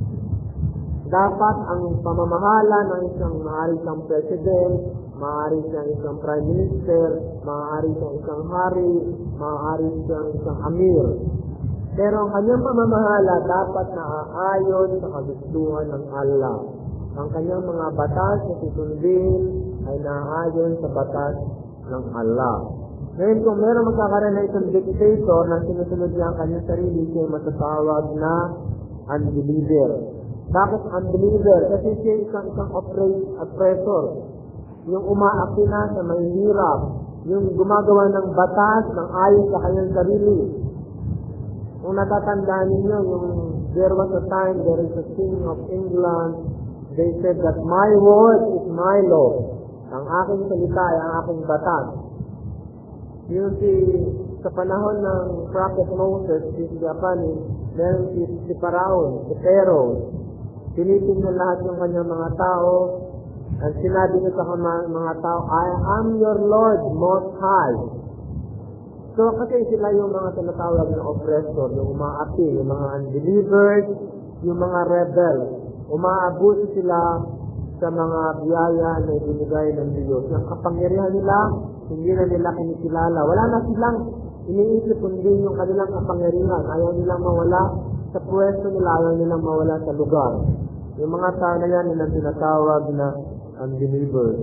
Dapat ang pamamahala ng isang maaari siyang president, maaari siyang isang prime minister, maaari siyang isang hari, maaari siyang isang amir. Pero ang kanyang pamamahala dapat naaayon sa kagustuhan ng Allah. Ang kanyang mga batas na susundin ay naaayon sa batas ng Allah. Ngayon, kung meron magkakaroon na isang dictator na sinusunod niya ang kanyang sarili, siya matatawag na unbeliever. Bakit unbeliever? Kasi siya isang isang oppressor. Yung umaakti na sa mahihirap, yung gumagawa ng batas ng ayon sa kanyang sarili. Kung natatandaan ninyo, yung there was a time, there is a king of England, they said that my word is my law. Ang aking salita ay ang aking batas. Yung si, sa panahon ng Prophet Moses, si Japanin, meron si, si Paraon, si Pharaoh, pinitin lahat ng kanyang mga tao, at sinabi niya sa mga, mga tao, I am your Lord most high. So, kasi sila yung mga tinatawag na oppressor, yung umaapi, yung mga unbelievers, yung mga rebel. Umaabuso sila sa mga biyaya na ibinigay ng Diyos. Yung kapangyarihan nila, hindi na nila kinikilala. Wala na silang iniisip kundi yung kanilang kapangyarihan. Ayaw nilang mawala sa pwesto nila, ayaw nilang mawala sa lugar. Yung mga tao na yan, yung tinatawag na unbelievers.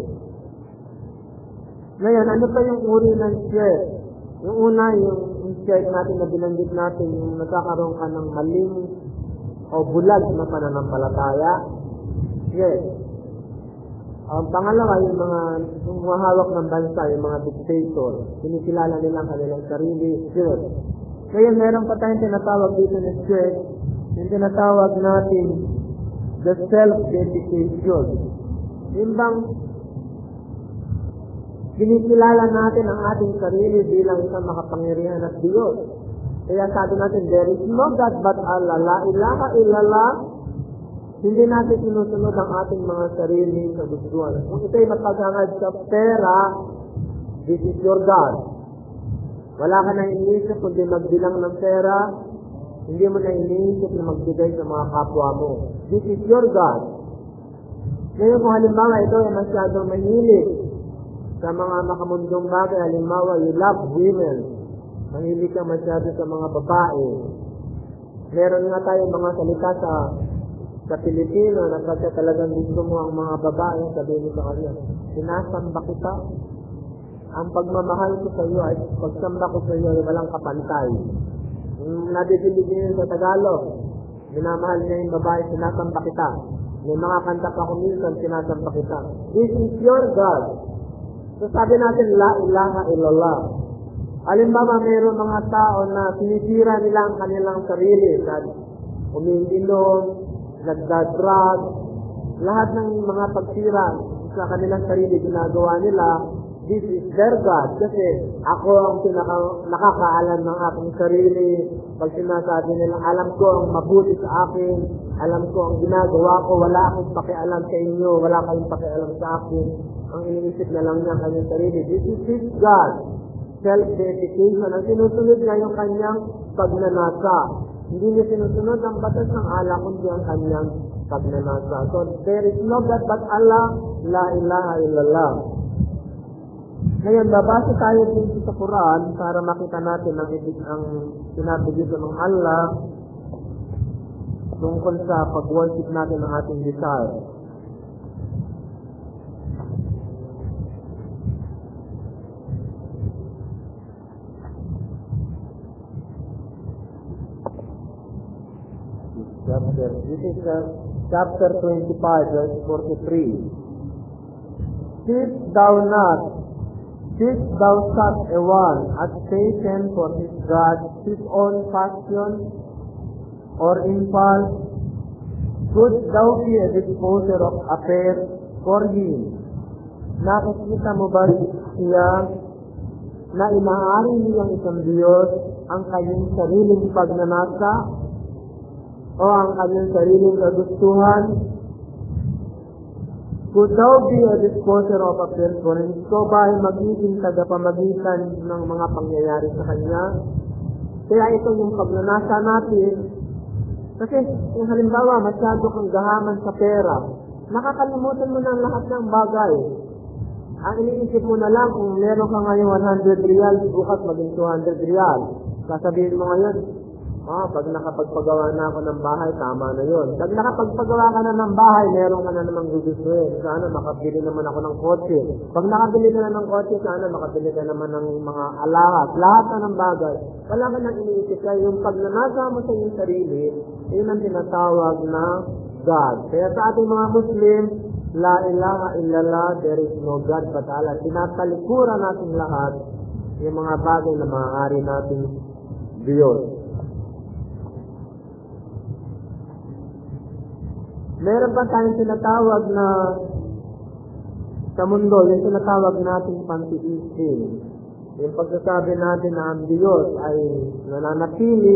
Ngayon, ano pa yung uri ng stress? Yung una, yung stress natin na binanggit natin, yung nagkakaroon ka ng maling o bulag na pananampalataya. Yes. Ang pangalawa, yung mga humahawak ng bansa, yung mga dictator, kinikilala nilang kanilang sarili, yes. Ngayon, meron pa tayong tinatawag dito na stress, yung tinatawag natin the self-dedication. Yung bang kinikilala natin ang ating sarili bilang isang makapangyarihan at Diyos. Kaya sabi natin, there is no God but Allah, la ilaha illallah. Hindi natin sinusunod ang ating mga sarili sa gustuhan. Kung ito'y mapaghangad sa pera, this is your God. Wala ka na iniisip kundi magbilang ng pera, hindi mo na iniisip na magbigay sa mga kapwa mo. This is your God. Ngayon kung halimbawa ito ay masyadong mahilig sa mga makamundong bagay, halimbawa you love women, mahilig ka masyado sa mga babae. Meron nga tayo mga salita sa sa Pilipino na pagka talagang gusto mo ang mga babae, sabihin mo sa kanya, sinasamba kita. Ang pagmamahal ko sa iyo ay pagsamba ko sa iyo ay walang kapantay. Nadidilig niyo sa Tagalog, minamahal niya yung babae, sinasamba kita. May mga kanta pa ko minsan, sinasamba kita. This is your God. So sabi natin, la ilaha illallah. Halimbawa, mayroon mga tao na sinisira nila ang kanilang sarili, umiinom, nagdadrag, lahat ng mga pagsira sa kanilang sarili ginagawa nila, this is their God. Kasi ako ang pinaka, nakakaalam ng aking sarili, Pag sinasabi nila, alam ko ang mabuti sa akin, alam ko ang ginagawa ko, wala akong pakialam sa inyo, wala kayong pakialam sa akin, ang iniisip na lang niya ang kanyang sarili. This is his God. Self-dedication. Ang sinusunod niya yung kanyang pagnanasa. Hindi niya sinusunod ang batas ng Allah, kundi ang kanyang pagnanasa. So, there is no God but Allah, la ilaha illallah. Ngayon, babasa tayo dito sa Quran para makita natin ang ibig ang sinabi dito ng Allah tungkol sa pag-worship natin ng ating desire. Chapter, this is uh, chapter twenty-five, verse forty-three. Seest thou not, seest thou such a one as taken for his God his own passion or impulse? Could thou be a disposer of affairs for him? Nakikita mo ba siya na inaari niyang isang Diyos ang kanyang sariling pagnanasa o ang kanyang sariling kagustuhan? Could thou be a disposer of affairs for him? Ikaw ba ay magiging tagapamagitan ng mga pangyayari sa kanya? Kaya ito yung pagnanasa natin. Kasi kung halimbawa masyado kang gahaman sa pera, nakakalimutan mo na ang lahat ng bagay. Ang iniisip mo na lang kung meron ka ngayon one hundred riyal, bukas maging two hundred riyal. Sasabihin mo ngayon, ah, pag nakapagpagawa na ako ng bahay, tama na yun. Pag nakapagpagawa ka na ng bahay, meron ka na namang gugustuhin. Sana makabili naman ako ng kotse. Pag nakabili ka na ng kotse, sana makabili ka naman ng mga alahas. Lahat na ng bagay. Wala ka nang iniisip ka. Yung pagnanasa mo sa iyong sarili, yun ang tinatawag na God. Kaya sa ating mga Muslim, la ilaha illallah, there is no God but Allah. Tinatalikuran natin lahat yung mga bagay na maaari natin Diyos. Meron pa tayong tinatawag na sa mundo, yung tinatawag nating pantheism. Yung pagsasabi natin na ang Diyos ay nananatili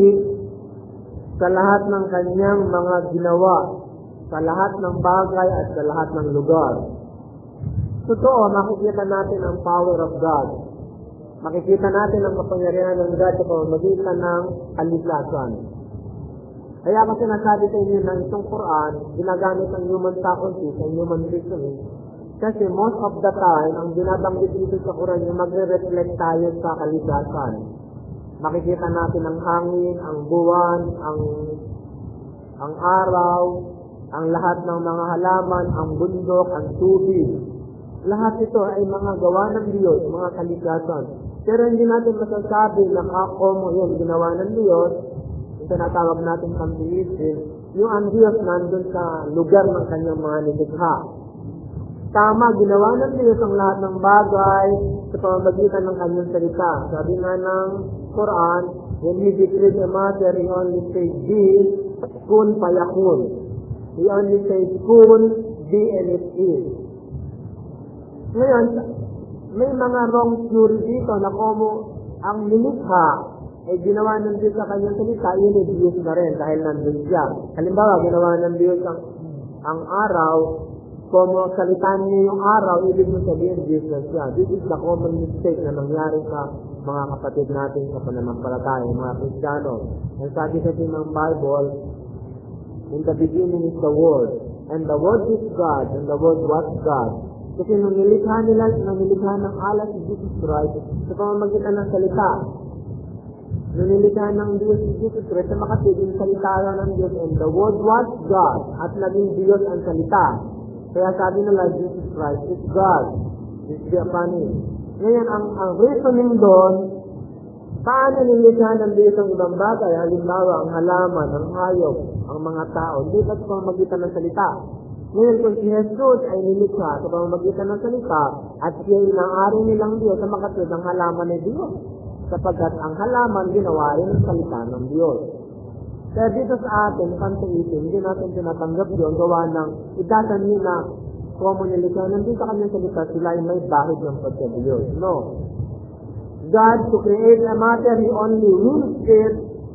sa lahat ng kanyang mga ginawa, sa lahat ng bagay at sa lahat ng lugar. Totoo, makikita natin ang power of God. Makikita natin ang kapangyarihan ng God sa pamamagitan ng alislasan. Kaya ako sinasabi sa inyo na itong Quran, ginagamit ang human faculty sa human reasoning. Kasi most of the time, ang binabanggit dito sa Quran, yung magre-reflect tayo sa kaligasan. Makikita natin ang hangin, ang buwan, ang ang araw, ang lahat ng mga halaman, ang bundok, ang tubig. Lahat ito ay mga gawa ng Diyos, mga kaligasan. Pero hindi natin masasabi na ako mo yun, ginawa ng Diyos, tinatawag natin pantheism, yung ang Diyos nandun sa lugar ng kanyang mga nilikha. Tama, ginawa ng Diyos ang lahat ng bagay sa pamamagitan ng kanyang salita. Sabi nga ng Quran, when He decreed a matter, He only says, be, kun payakun. He only says, kun, be, and it is. Ngayon, may mga wrong theory dito na como ang nilikha ay ginawa ng Diyos sa kanyang salita, yun ay Diyos na rin dahil nandun siya. Halimbawa, ginawa ng Diyos ang, ang araw, kung salitaan niya yung araw, ibig mo sabihin Diyos na siya. This is the common mistake na nangyari sa mga kapatid natin sa pananampalataya, mga Kristiyano. Ang sabi kasi ng Bible, in the beginning is the Word, and the Word is God, and the Word was God. Kasi nung nilikha nila, nung nilikha ng Allah si Jesus Christ, sa pamamagitan ng salita, Nunilikha ng Diyos si Jesus Christ na makatigil salita ng Diyos, and the Word was God, at naging Diyos ang salita. Kaya sabi nila, Jesus Christ is God. Is the funny. Ngayon, ang, ang reasoning doon, paano nilikha ng Diyos ang ibang bagay? Halimbawa, ang halaman, ang hayop, ang mga tao, hindi ba sa pamamagitan ng salita? Ngayon, kung si Jesus ay nilikha sa pamamagitan ng salita, at siya ay naaari nilang Diyos sa makatid ang halaman ng Diyos, sapagkat ang halaman ginawa rin ang salita ng Diyos. Kaya dito sa atin, pantheism, hindi natin tinatanggap yun, gawa ng itatanli na common nilikha, nandito kanyang salita, sila ay may bahid ng pagka-Diyos. No. God, to create a matter, He only wills it,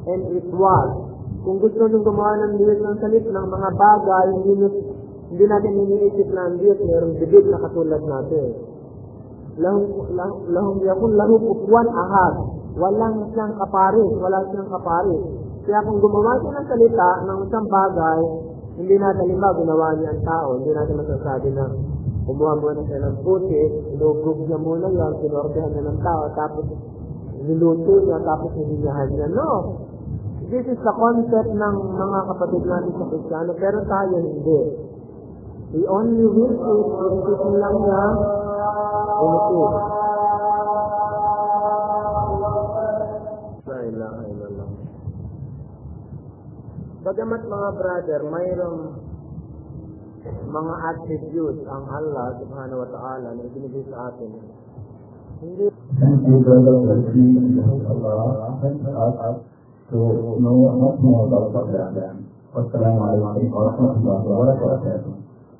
and it was. Kung gusto nyo gumawa ng Diyos ng salit ng mga bagay, hindi, hindi natin iniisip na ang Diyos mayroong bibig na katulad natin. Lahong, lahong, lahong yakong lahong upuan ahad. Walang siyang kaparis, wala siyang kaparis. Kaya kung gumawa siya ng salita ng isang bagay, hindi natin lima gumawa niya ang tao. Hindi natin masasabi na kumuha muna siya ng puti, inugog niya muna yan, sinordehan niya ng tao, tapos niluto niya, tapos hininyahan niya. No! This is the concept ng mga kapatid natin sa Kristiyano, pero tayo hindi. We only will to initin lang niya, initin. La ilaha illallah. Bagamat mga brother, mayroong mga attributes ang Allah subhanahu wa ta'ala na ibinigay sa atin. Hindi. Thank you, brother. Allah help us to know much more about them. Wassalamualaikum warahmatullahi wabarakatuh.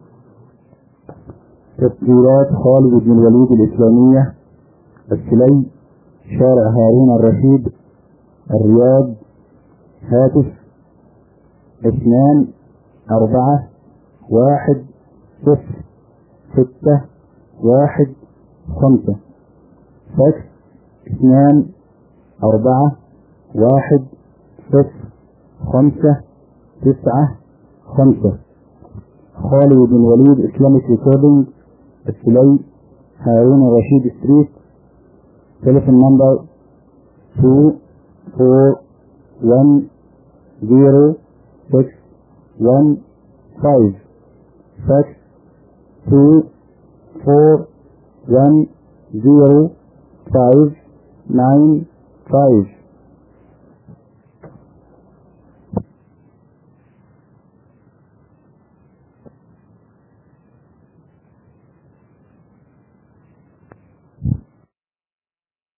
تسجيلات خالد بن الوليد الإسلامية السلي شارع هارون الرشيد الرياض هاتف اثنان أربعة واحد صفر ستة واحد خمسة فاكس اثنان أربعة واحد صفر خمسة تسعة خمسة. خالد بن وليد إسلاميك ريكوردينج السلي هارون الرشيد ستريت. تليفون نمبر two four one zero six one five. fax two four one zero five nine five.